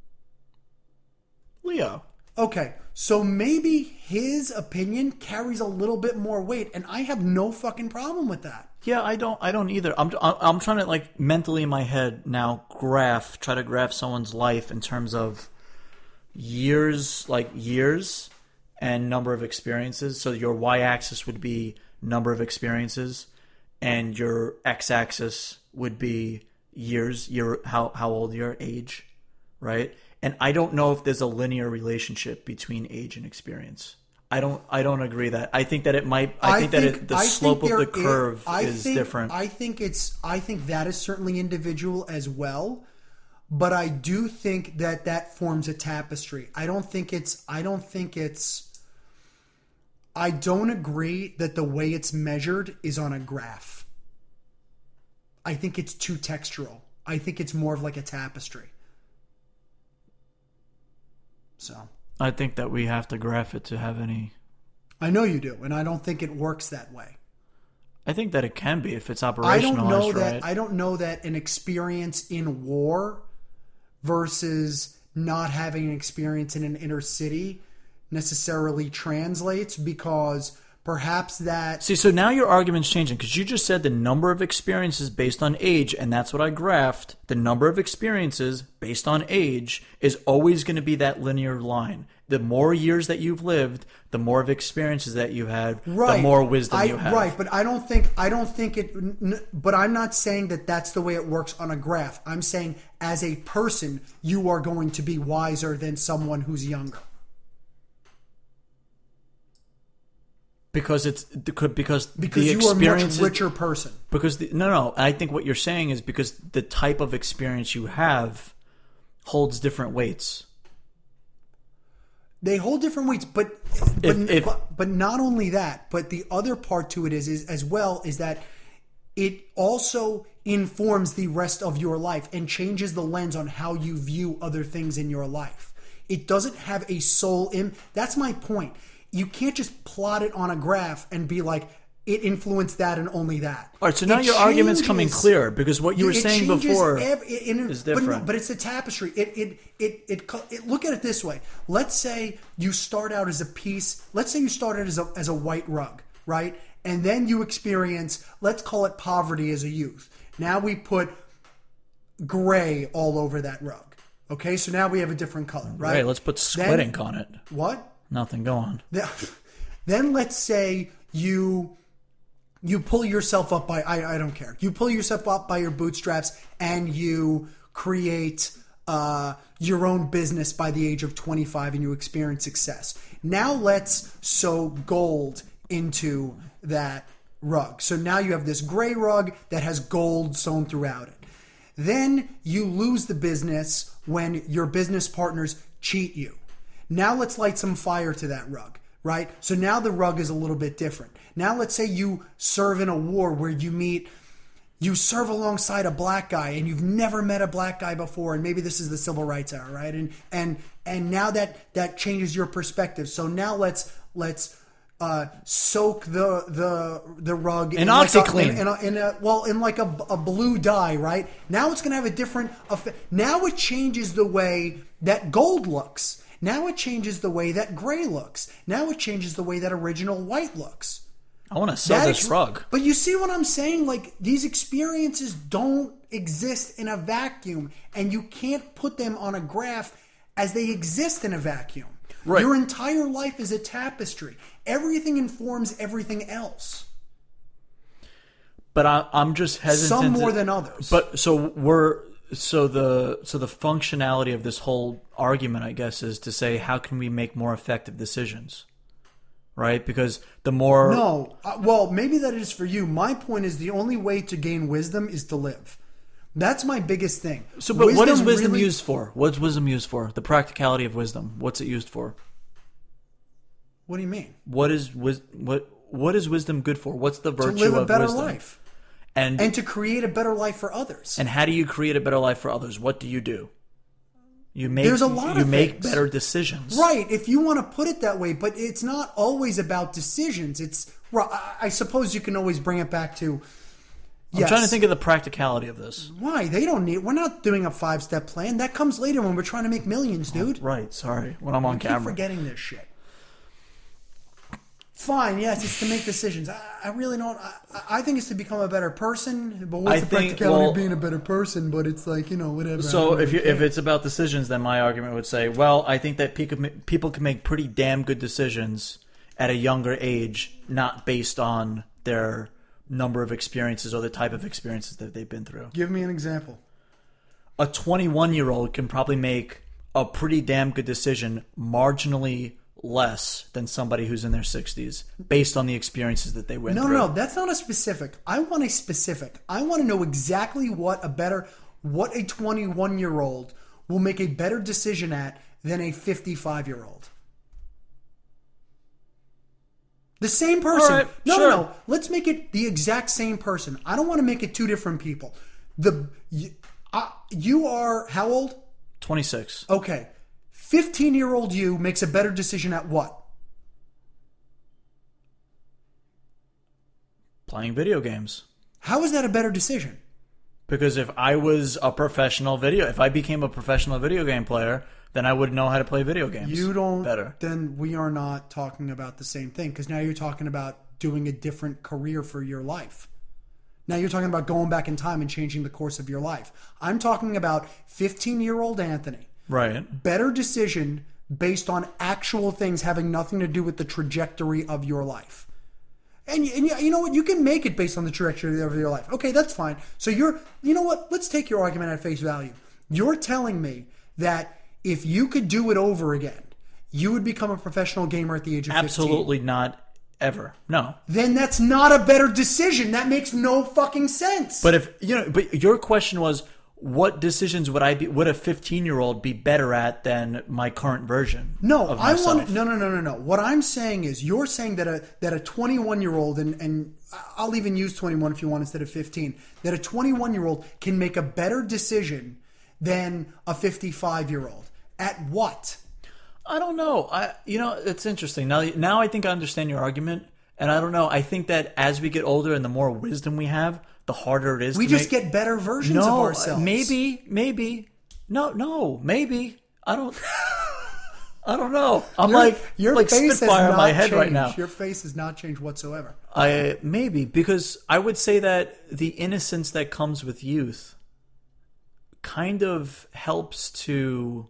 Leo. Okay, so maybe his opinion carries a little bit more weight, and I have no fucking problem with that. Yeah, I don't. I don't either. I'm. I'm trying to like mentally in my head now graph, try to graph someone's life in terms of years, like years and number of experiences. So your y-axis would be number of experiences, and your x-axis would be years. Your how how old your age, right? And I don't know if there's a linear relationship between age and experience. I don't. I don't agree that. I think that it might. I, I think, think that it, the I slope think of the there curve I is think, different. I think it's. I think that is certainly individual as well, but I do think that that forms a tapestry. I don't think it's. I don't think it's. I don't agree that the way it's measured is on a graph. I think it's too textural. I think it's more of like a tapestry. So. I think that we have to graph it to have any. I know you do, and I don't think it works that way. I think that it can be if it's operationalized, I don't know right? that. I don't know that an experience in war versus not having an experience in an inner city necessarily translates, because perhaps that. See, so now your argument's changing, because you just said the number of experiences based on age, and that's what I graphed. The number of experiences based on age is always going to be that linear line. The more years that you've lived, the more of experiences that you had, right. the more wisdom I, you have. Right, but I don't think I don't think it. But I'm not saying that that's the way it works on a graph. I'm saying as a person, you are going to be wiser than someone who's younger. Because it's because because the you are a much experiences- richer person. Because the, no, no, I think what you're saying is because the type of experience you have holds different weights. They hold different weights, but but, If- if- but but not only that, but the other part to it is is as well is that it also informs the rest of your life and changes the lens on how you view other things in your life. It doesn't have a soul in. That's my point. You can't just plot it on a graph and be like, it influenced that and only that. All right, so now It your argument's coming changes- clear, because what you were it saying changes before ev- in- is but no, different. But, it's a tapestry. It it, it it it look at it this way. Let's say you start out as a piece. Let's say you started as a as a white rug, right? And then you experience, let's call it poverty as a youth. Now we put gray all over that rug. Okay, so now we have a different color, right? Right, let's put squid Then- ink on it. What? Nothing, go on. Then let's say you you pull yourself up by I, I don't care. You pull yourself up by your bootstraps and you create uh, your own business by the age of twenty-five and you experience success. Now let's sew gold into that rug. So now you have this gray rug that has gold sewn throughout it. Then you lose the business when your business partners cheat you. Now let's light some fire to that rug, right? So now the rug is a little bit different. Now let's say you serve in a war where you meet, you serve alongside a black guy and you've never met a black guy before, and maybe this is the civil rights era, right? And and and now that that changes your perspective. So now let's let's uh, soak the the the rug in like a- OxyClean. in, in, a, in a well in like a, a blue dye, right? Now it's going to have a different effect. Now it changes the way that gold looks. Now it changes the way that gray looks. Now it changes the way that original white looks. I want to sell That this ex- rug. But you see what I'm saying? Like, these experiences don't exist in a vacuum, and you can't put them on a graph as they exist in a vacuum. Right. Your entire life is a tapestry. Everything informs everything else. But I, I'm just hesitant. Some to- more than others. But so we're so the so the functionality of this whole argument, I guess, is to say how can we make more effective decisions, right? Because the more No. Uh, well, maybe that is for you. My point is the only way to gain wisdom is to live. That's my biggest thing. So, but what is wisdom really- used for? What's wisdom used for? The practicality of wisdom. What's it used for? What do you mean? What is wis- what what is wisdom good for? What's the To virtue live a of better wisdom? life. And, And to create a better life for others. and how do you create a better life for others? What do you do? You make There's a lot you of make things. better decisions. Right, if you want to put it that way, but it's not always about decisions. It's well, I I suppose you can always bring it back to. I'm Yes. trying to think of the practicality of this. Why they don't need. We're not doing a five-step plan. That comes later when we're trying to make millions, dude. Right, sorry. When I'm on I keep camera. forgetting this shit. Fine, yes, it's to make decisions. I, I really don't. I, I think it's to become a better person. But what's I the think, practicality well- of being a better person? But it's like, you know, whatever. I So don't if you really if care. it's about decisions, then my argument would say, well, I think that people people can make pretty damn good decisions at a younger age, not based on their number of experiences or the type of experiences that they've been through. Give me an example. A twenty-one year old can probably make a pretty damn good decision marginally less than somebody who's in their sixties based on the experiences that they went No, through. no, no, that's not a specific. I want a specific. I want to know exactly what a better, what a twenty-one-year-old will make a better decision at than a fifty-five-year-old. The same person. All right, no, sure. no, no. Let's make it the exact same person. I don't want to make it two different people. The you, uh, you are how old? twenty-six. Okay. fifteen-year-old you makes a better decision at what? Playing video games. How is that a better decision? Because if I was a professional video, if I became a professional video game player, then I would know how to play video games. You don't. Better. Then we are not talking about the same thing because now you're talking about doing a different career for your life. Now you're talking about going back in time and changing the course of your life. I'm talking about fifteen-year-old Anthony. Right. Better decision based on actual things having nothing to do with the trajectory of your life. And, and you know what? You can make it based on the trajectory of your life. Okay, that's fine. So you're, you know what? Let's take your argument at face value. You're telling me that if you could do it over again, you would become a professional gamer at the age of fifteen. Absolutely not ever. No. Then that's not a better decision. That makes no fucking sense. But if, you know, but your question was, what decisions would I be, would a fifteen-year-old be better at than my current version No, of I myself? want no, no, no, no, no. What I'm saying is, you're saying that a that a twenty-one-year-old, and and I'll even use twenty-one if you want instead of fifteen, that a twenty-one-year-old can make a better decision than a fifty-five-year-old. At what? I don't know. I, you know, it's interesting. Now, now I think I understand your argument, and I don't know. I think that as we get older and the more wisdom we have, the harder it is. We to just make... get better versions no, of ourselves. Maybe, maybe. No, no, maybe. I don't. I don't know. I'm Your, like your like face has Spitfire in not my head changed. right now. Your face has not changed whatsoever. I maybe because I would say that the innocence that comes with youth kind of helps to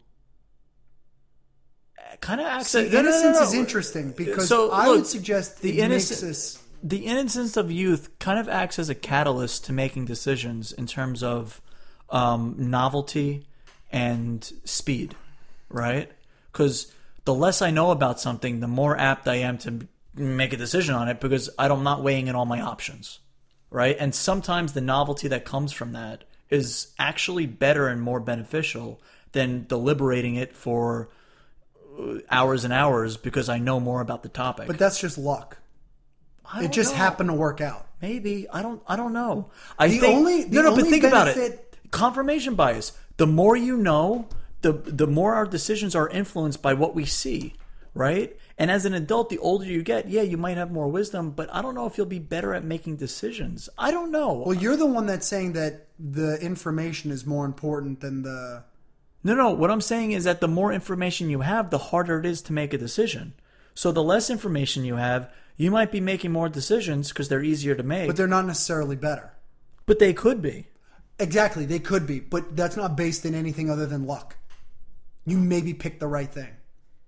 kind of access. See, no, no, no, innocence no. is interesting because So, I look, would suggest the it innocence. makes us. The innocence of youth kind of acts as a catalyst to making decisions in terms of um, novelty and speed, right? Because the less I know about something, the more apt I am to make a decision on it because I'm not weighing in all my options, right? And sometimes the novelty that comes from that is actually better and more beneficial than deliberating it for hours and hours because I know more about the topic. But that's just luck. I It don't just know. happened to work out. Maybe I don't. I don't know. I The think only- the no, no. only But think about benefit- it. Confirmation bias. The more you know, the the more our decisions are influenced by what we see, right? And as an adult, the older you get, yeah, you might have more wisdom, but I don't know if you'll be better at making decisions. I don't know. Well, you're the one that's saying that the information is more important than the. No, no. What I'm saying is that the more information you have, the harder it is to make a decision. So the less information you have, you might be making more decisions because they're easier to make. But they're not necessarily better. But they could be. Exactly, they could be, but that's not based in anything other than luck. You maybe picked the right thing.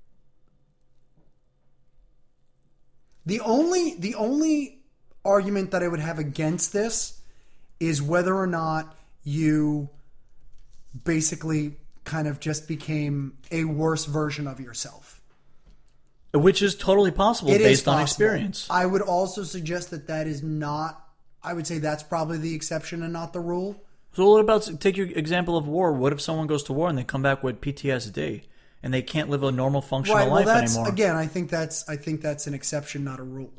The only the only argument that I would have against this is whether or not you basically kind of just became a worse version of yourself. Which is totally possible It based is on possible. experience. I would also suggest that that is not, I would say that's probably the exception and not the rule. So what about, take your example of war. What if someone goes to war and they come back with P T S D and they can't live a normal functional Right, well life that's, anymore? again, I think that's, I think that's an exception, not a rule.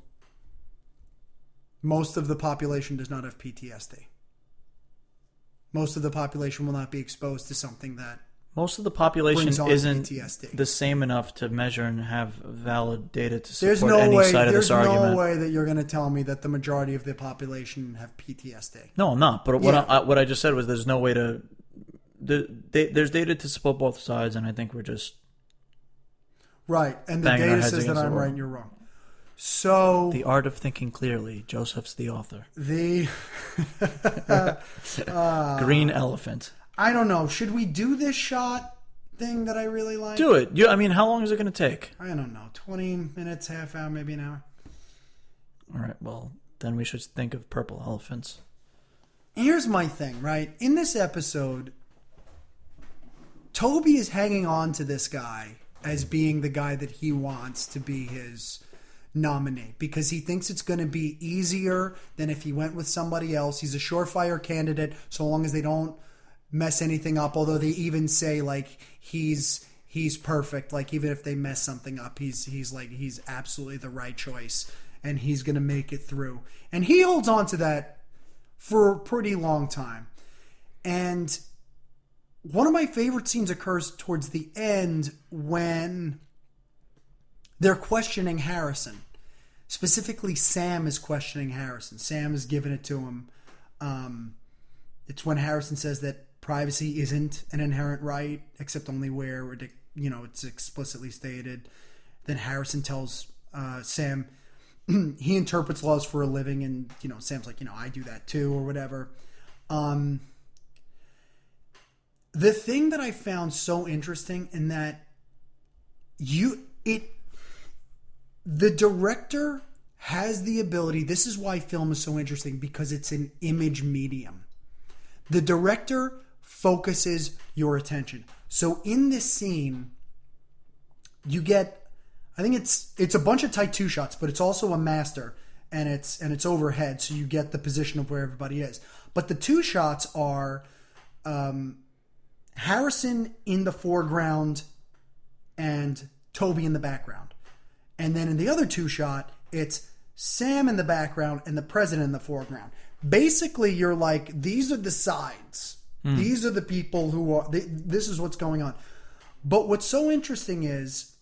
Most of the population does not have P T S D. Most of the population will not be exposed to something that Most of the population brings on isn't P T S D. the same enough to measure and have valid data to support There's no any way. side of There's this no argument. way that you're going to tell me that the majority of the population have P T S D. No, I'm not. But what Yeah. I, what I just said was there's no way to. The, they, there's data to support both sides, and I think we're just Right, and the Banging our data heads says that against the I'm wall. right and you're wrong. So the art of thinking clearly. Joseph's the author. the Uh, Green elephant. I don't know. Should we do this shot thing that I really like? Do it. You, I mean, how long is it going to take? I don't know. Twenty minutes, half hour, maybe an hour. All right. Well, then we should think of purple elephants. Here's my thing, right? In this episode, Toby is hanging on to this guy as being the guy that he wants to be his nominee because he thinks it's going to be easier than if he went with somebody else. He's a surefire candidate so long as they don't mess anything up, although they even say like he's he's perfect. Like even if they mess something up, he's he's like he's absolutely the right choice and he's going to make it through. And he holds on to that for a pretty long time. And one of my favorite scenes occurs towards the end when they're questioning Harrison. Specifically, Sam is questioning Harrison. Sam is giving it to him. Um, it's when Harrison says that privacy isn't an inherent right, except only where you know it's explicitly stated. Then Harrison tells uh, Sam he interprets laws for a living, and you know Sam's like, you know, I do that too, or whatever. Um, the thing that I found so interesting in that you it. The director has the ability, this is why film is so interesting, because it's an image medium. The director focuses your attention. So in this scene, you get, I think it's it's a bunch of tight two shots, but it's also a master, and it's and it's overhead, so you get the position of where everybody is. But the two shots are um, Harrison in the foreground and Toby in the background. And then in the other two shot, it's Sam in the background and the president in the foreground. Basically, you're like, these are the sides. Mm. These are the people who are, they, this is what's going on. But what's so interesting is,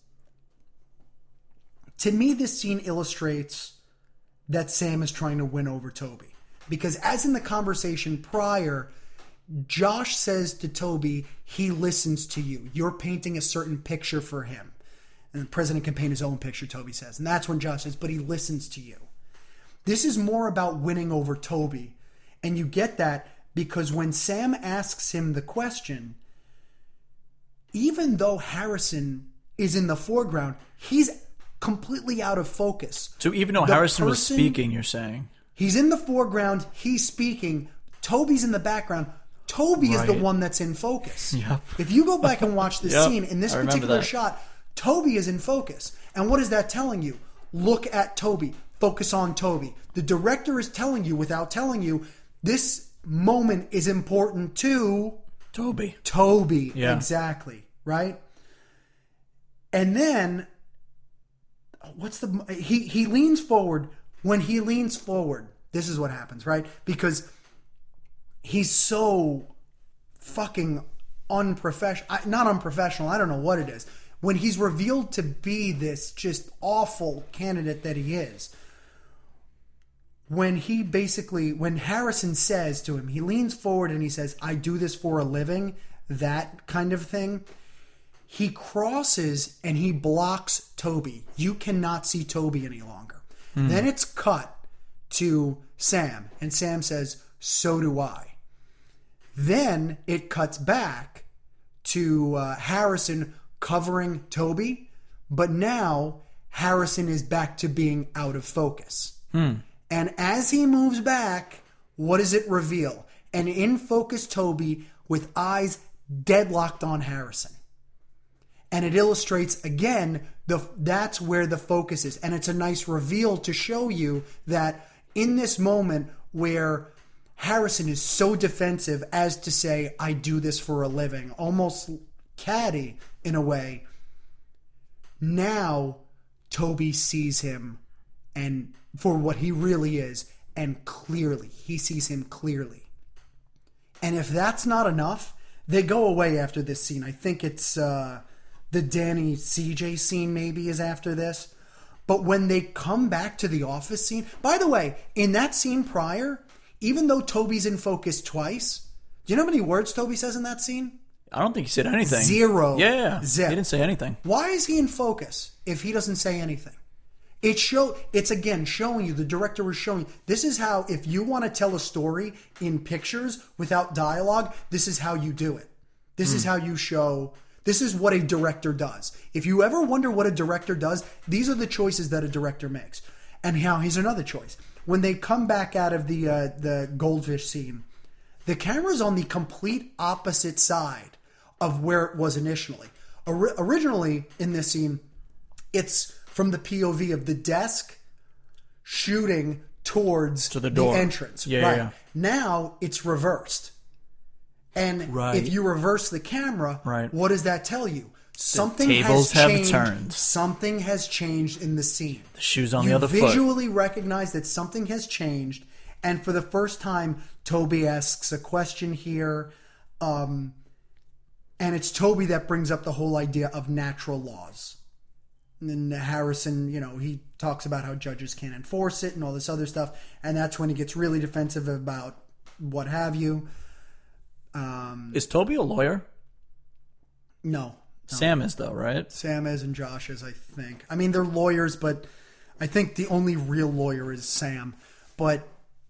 to me, this scene illustrates that Sam is trying to win over Toby. Because as in the conversation prior, Josh says to Toby, he listens to you. You're painting a certain picture for him. And the president can paint his own picture, Toby says. And that's when Josh says, but he listens to you. This is more about winning over Toby. And you get that because when Sam asks him the question, even though Harrison is in the foreground, he's completely out of focus. So even though the Harrison person, was speaking, you're saying? He's in the foreground, he's speaking, Toby's in the background. Toby right. is the one that's in focus. Yep. If you go back and watch this yep. scene, in this I particular shot, Toby is in focus. And what is that telling you? Look at Toby. Focus on Toby. The director is telling you, without telling you, this moment is important to Toby. Toby. Yeah. Exactly. Right? And then, what's the... He, he leans forward. When he leans forward, this is what happens, right? Because he's so fucking unprofessional. Not unprofessional. I don't know what it is. When he's revealed to be this just awful candidate that he is, when he basically, when Harrison says to him, he leans forward and he says, I do this for a living, that kind of thing, he crosses and he blocks Toby. You cannot see Toby any longer. Mm. Then it's cut to Sam, and Sam says, so do I. Then it cuts back to uh, Harrison covering Toby, but now Harrison is back to being out of focus. Hmm. And as he moves back, what does it reveal? An in-focus Toby with eyes deadlocked on Harrison. And it illustrates, again, the that's where the focus is. And it's a nice reveal to show you that in this moment where Harrison is so defensive as to say, I do this for a living, almost catty in a way, now Toby sees him and for what he really is, and clearly he sees him clearly. And if that's not enough, they go away after this scene. I think it's uh, the Danny C J scene maybe is after this. But when they come back to the office scene, by the way, in that scene prior, even though Toby's in focus twice, do you know how many words Toby says in that scene? I don't think he said anything. Zero. Yeah, Zip. He didn't say anything. Why is he in focus if he doesn't say anything? It show. It's again showing you, the director was showing, this is how, if you want to tell a story in pictures without dialogue, this is how you do it. This mm. is how you show, this is what a director does. If you ever wonder what a director does, these are the choices that a director makes. And now here's another choice. When they come back out of the uh, the goldfish scene, the camera's on the complete opposite side of where it was initially. Or- originally in this scene, it's from the P O V of the desk shooting towards To the door. entrance. Yeah, right. yeah, yeah. Now it's reversed. And Right. if you reverse the camera, Right. what does that tell you? Something tables has have changed. turned. Something has changed in the scene. The shoe's on you the other foot. visually recognize that something has changed, and for the first time, Toby asks a question here, um, and it's Toby that brings up the whole idea of natural laws. And then Harrison, you know, he talks about how judges can't enforce it and all this other stuff, and that's when he gets really defensive about what have you. Um, Is Toby a lawyer? no. Sam is, though, right? Sam is and Josh is, I think. I mean, they're lawyers, but I think the only real lawyer is Sam. But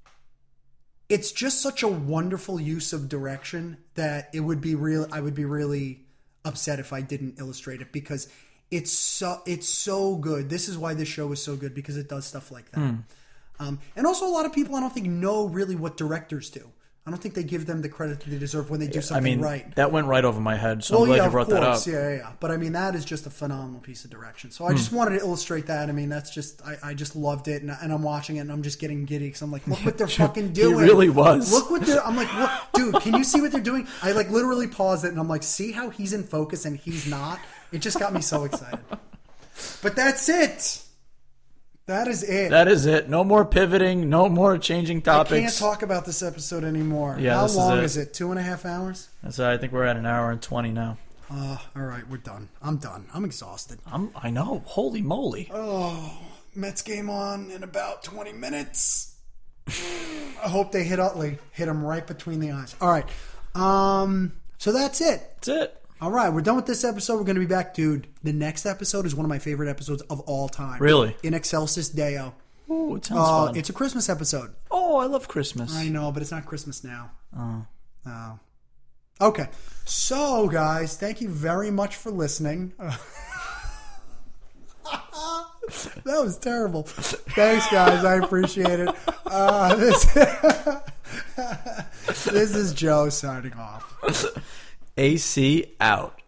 it's just such a wonderful use of direction that it would be real. I would be really upset if I didn't illustrate it because it's so it's so good. This is why this show is so good because it does stuff like that. Mm. Um, and also, a lot of people I don't think know really what directors do. I don't think they give them the credit that they deserve when they do I something mean, right. that went right over my head, so Well, I'm glad yeah, you of brought that course. up. Yeah, yeah, yeah. But I mean, that is just a phenomenal piece of direction. So I just wanted to illustrate that. I mean, that's just, I, I just loved it. And, and I'm watching it and I'm just getting giddy because I'm like, look what they're fucking doing. really was. Look what they're, I'm like, what, dude, can you see what they're doing? I like literally paused it and I'm like, see how he's in focus and he's not? It just got me so excited. But that's it. That is it. That is it. No more pivoting. No more changing I topics. can't talk about this episode anymore. Yeah, How this is long it. is it? Two and a half hours? That's, I think we're at an hour and twenty now. Uh, all right, we're done. I'm done. I'm exhausted. I'm, I know. Holy moly. Oh, Mets game on in about twenty minutes. I hope they hit Utley. Hit him right between the eyes. All right. Um, so that's it. That's it. All right, we're done with this episode. We're going to be back, dude. The next episode is one of my favorite episodes of all time. Really? In Excelsis Deo. Oh, it sounds Uh, fun. it's a Christmas episode. Oh, I love Christmas. I know, but it's not Christmas now. Oh. Oh. Okay. So, guys, thank you very much for listening. That was terrible. Thanks, guys. I appreciate it. Uh, this, this is Joe signing off. A C out.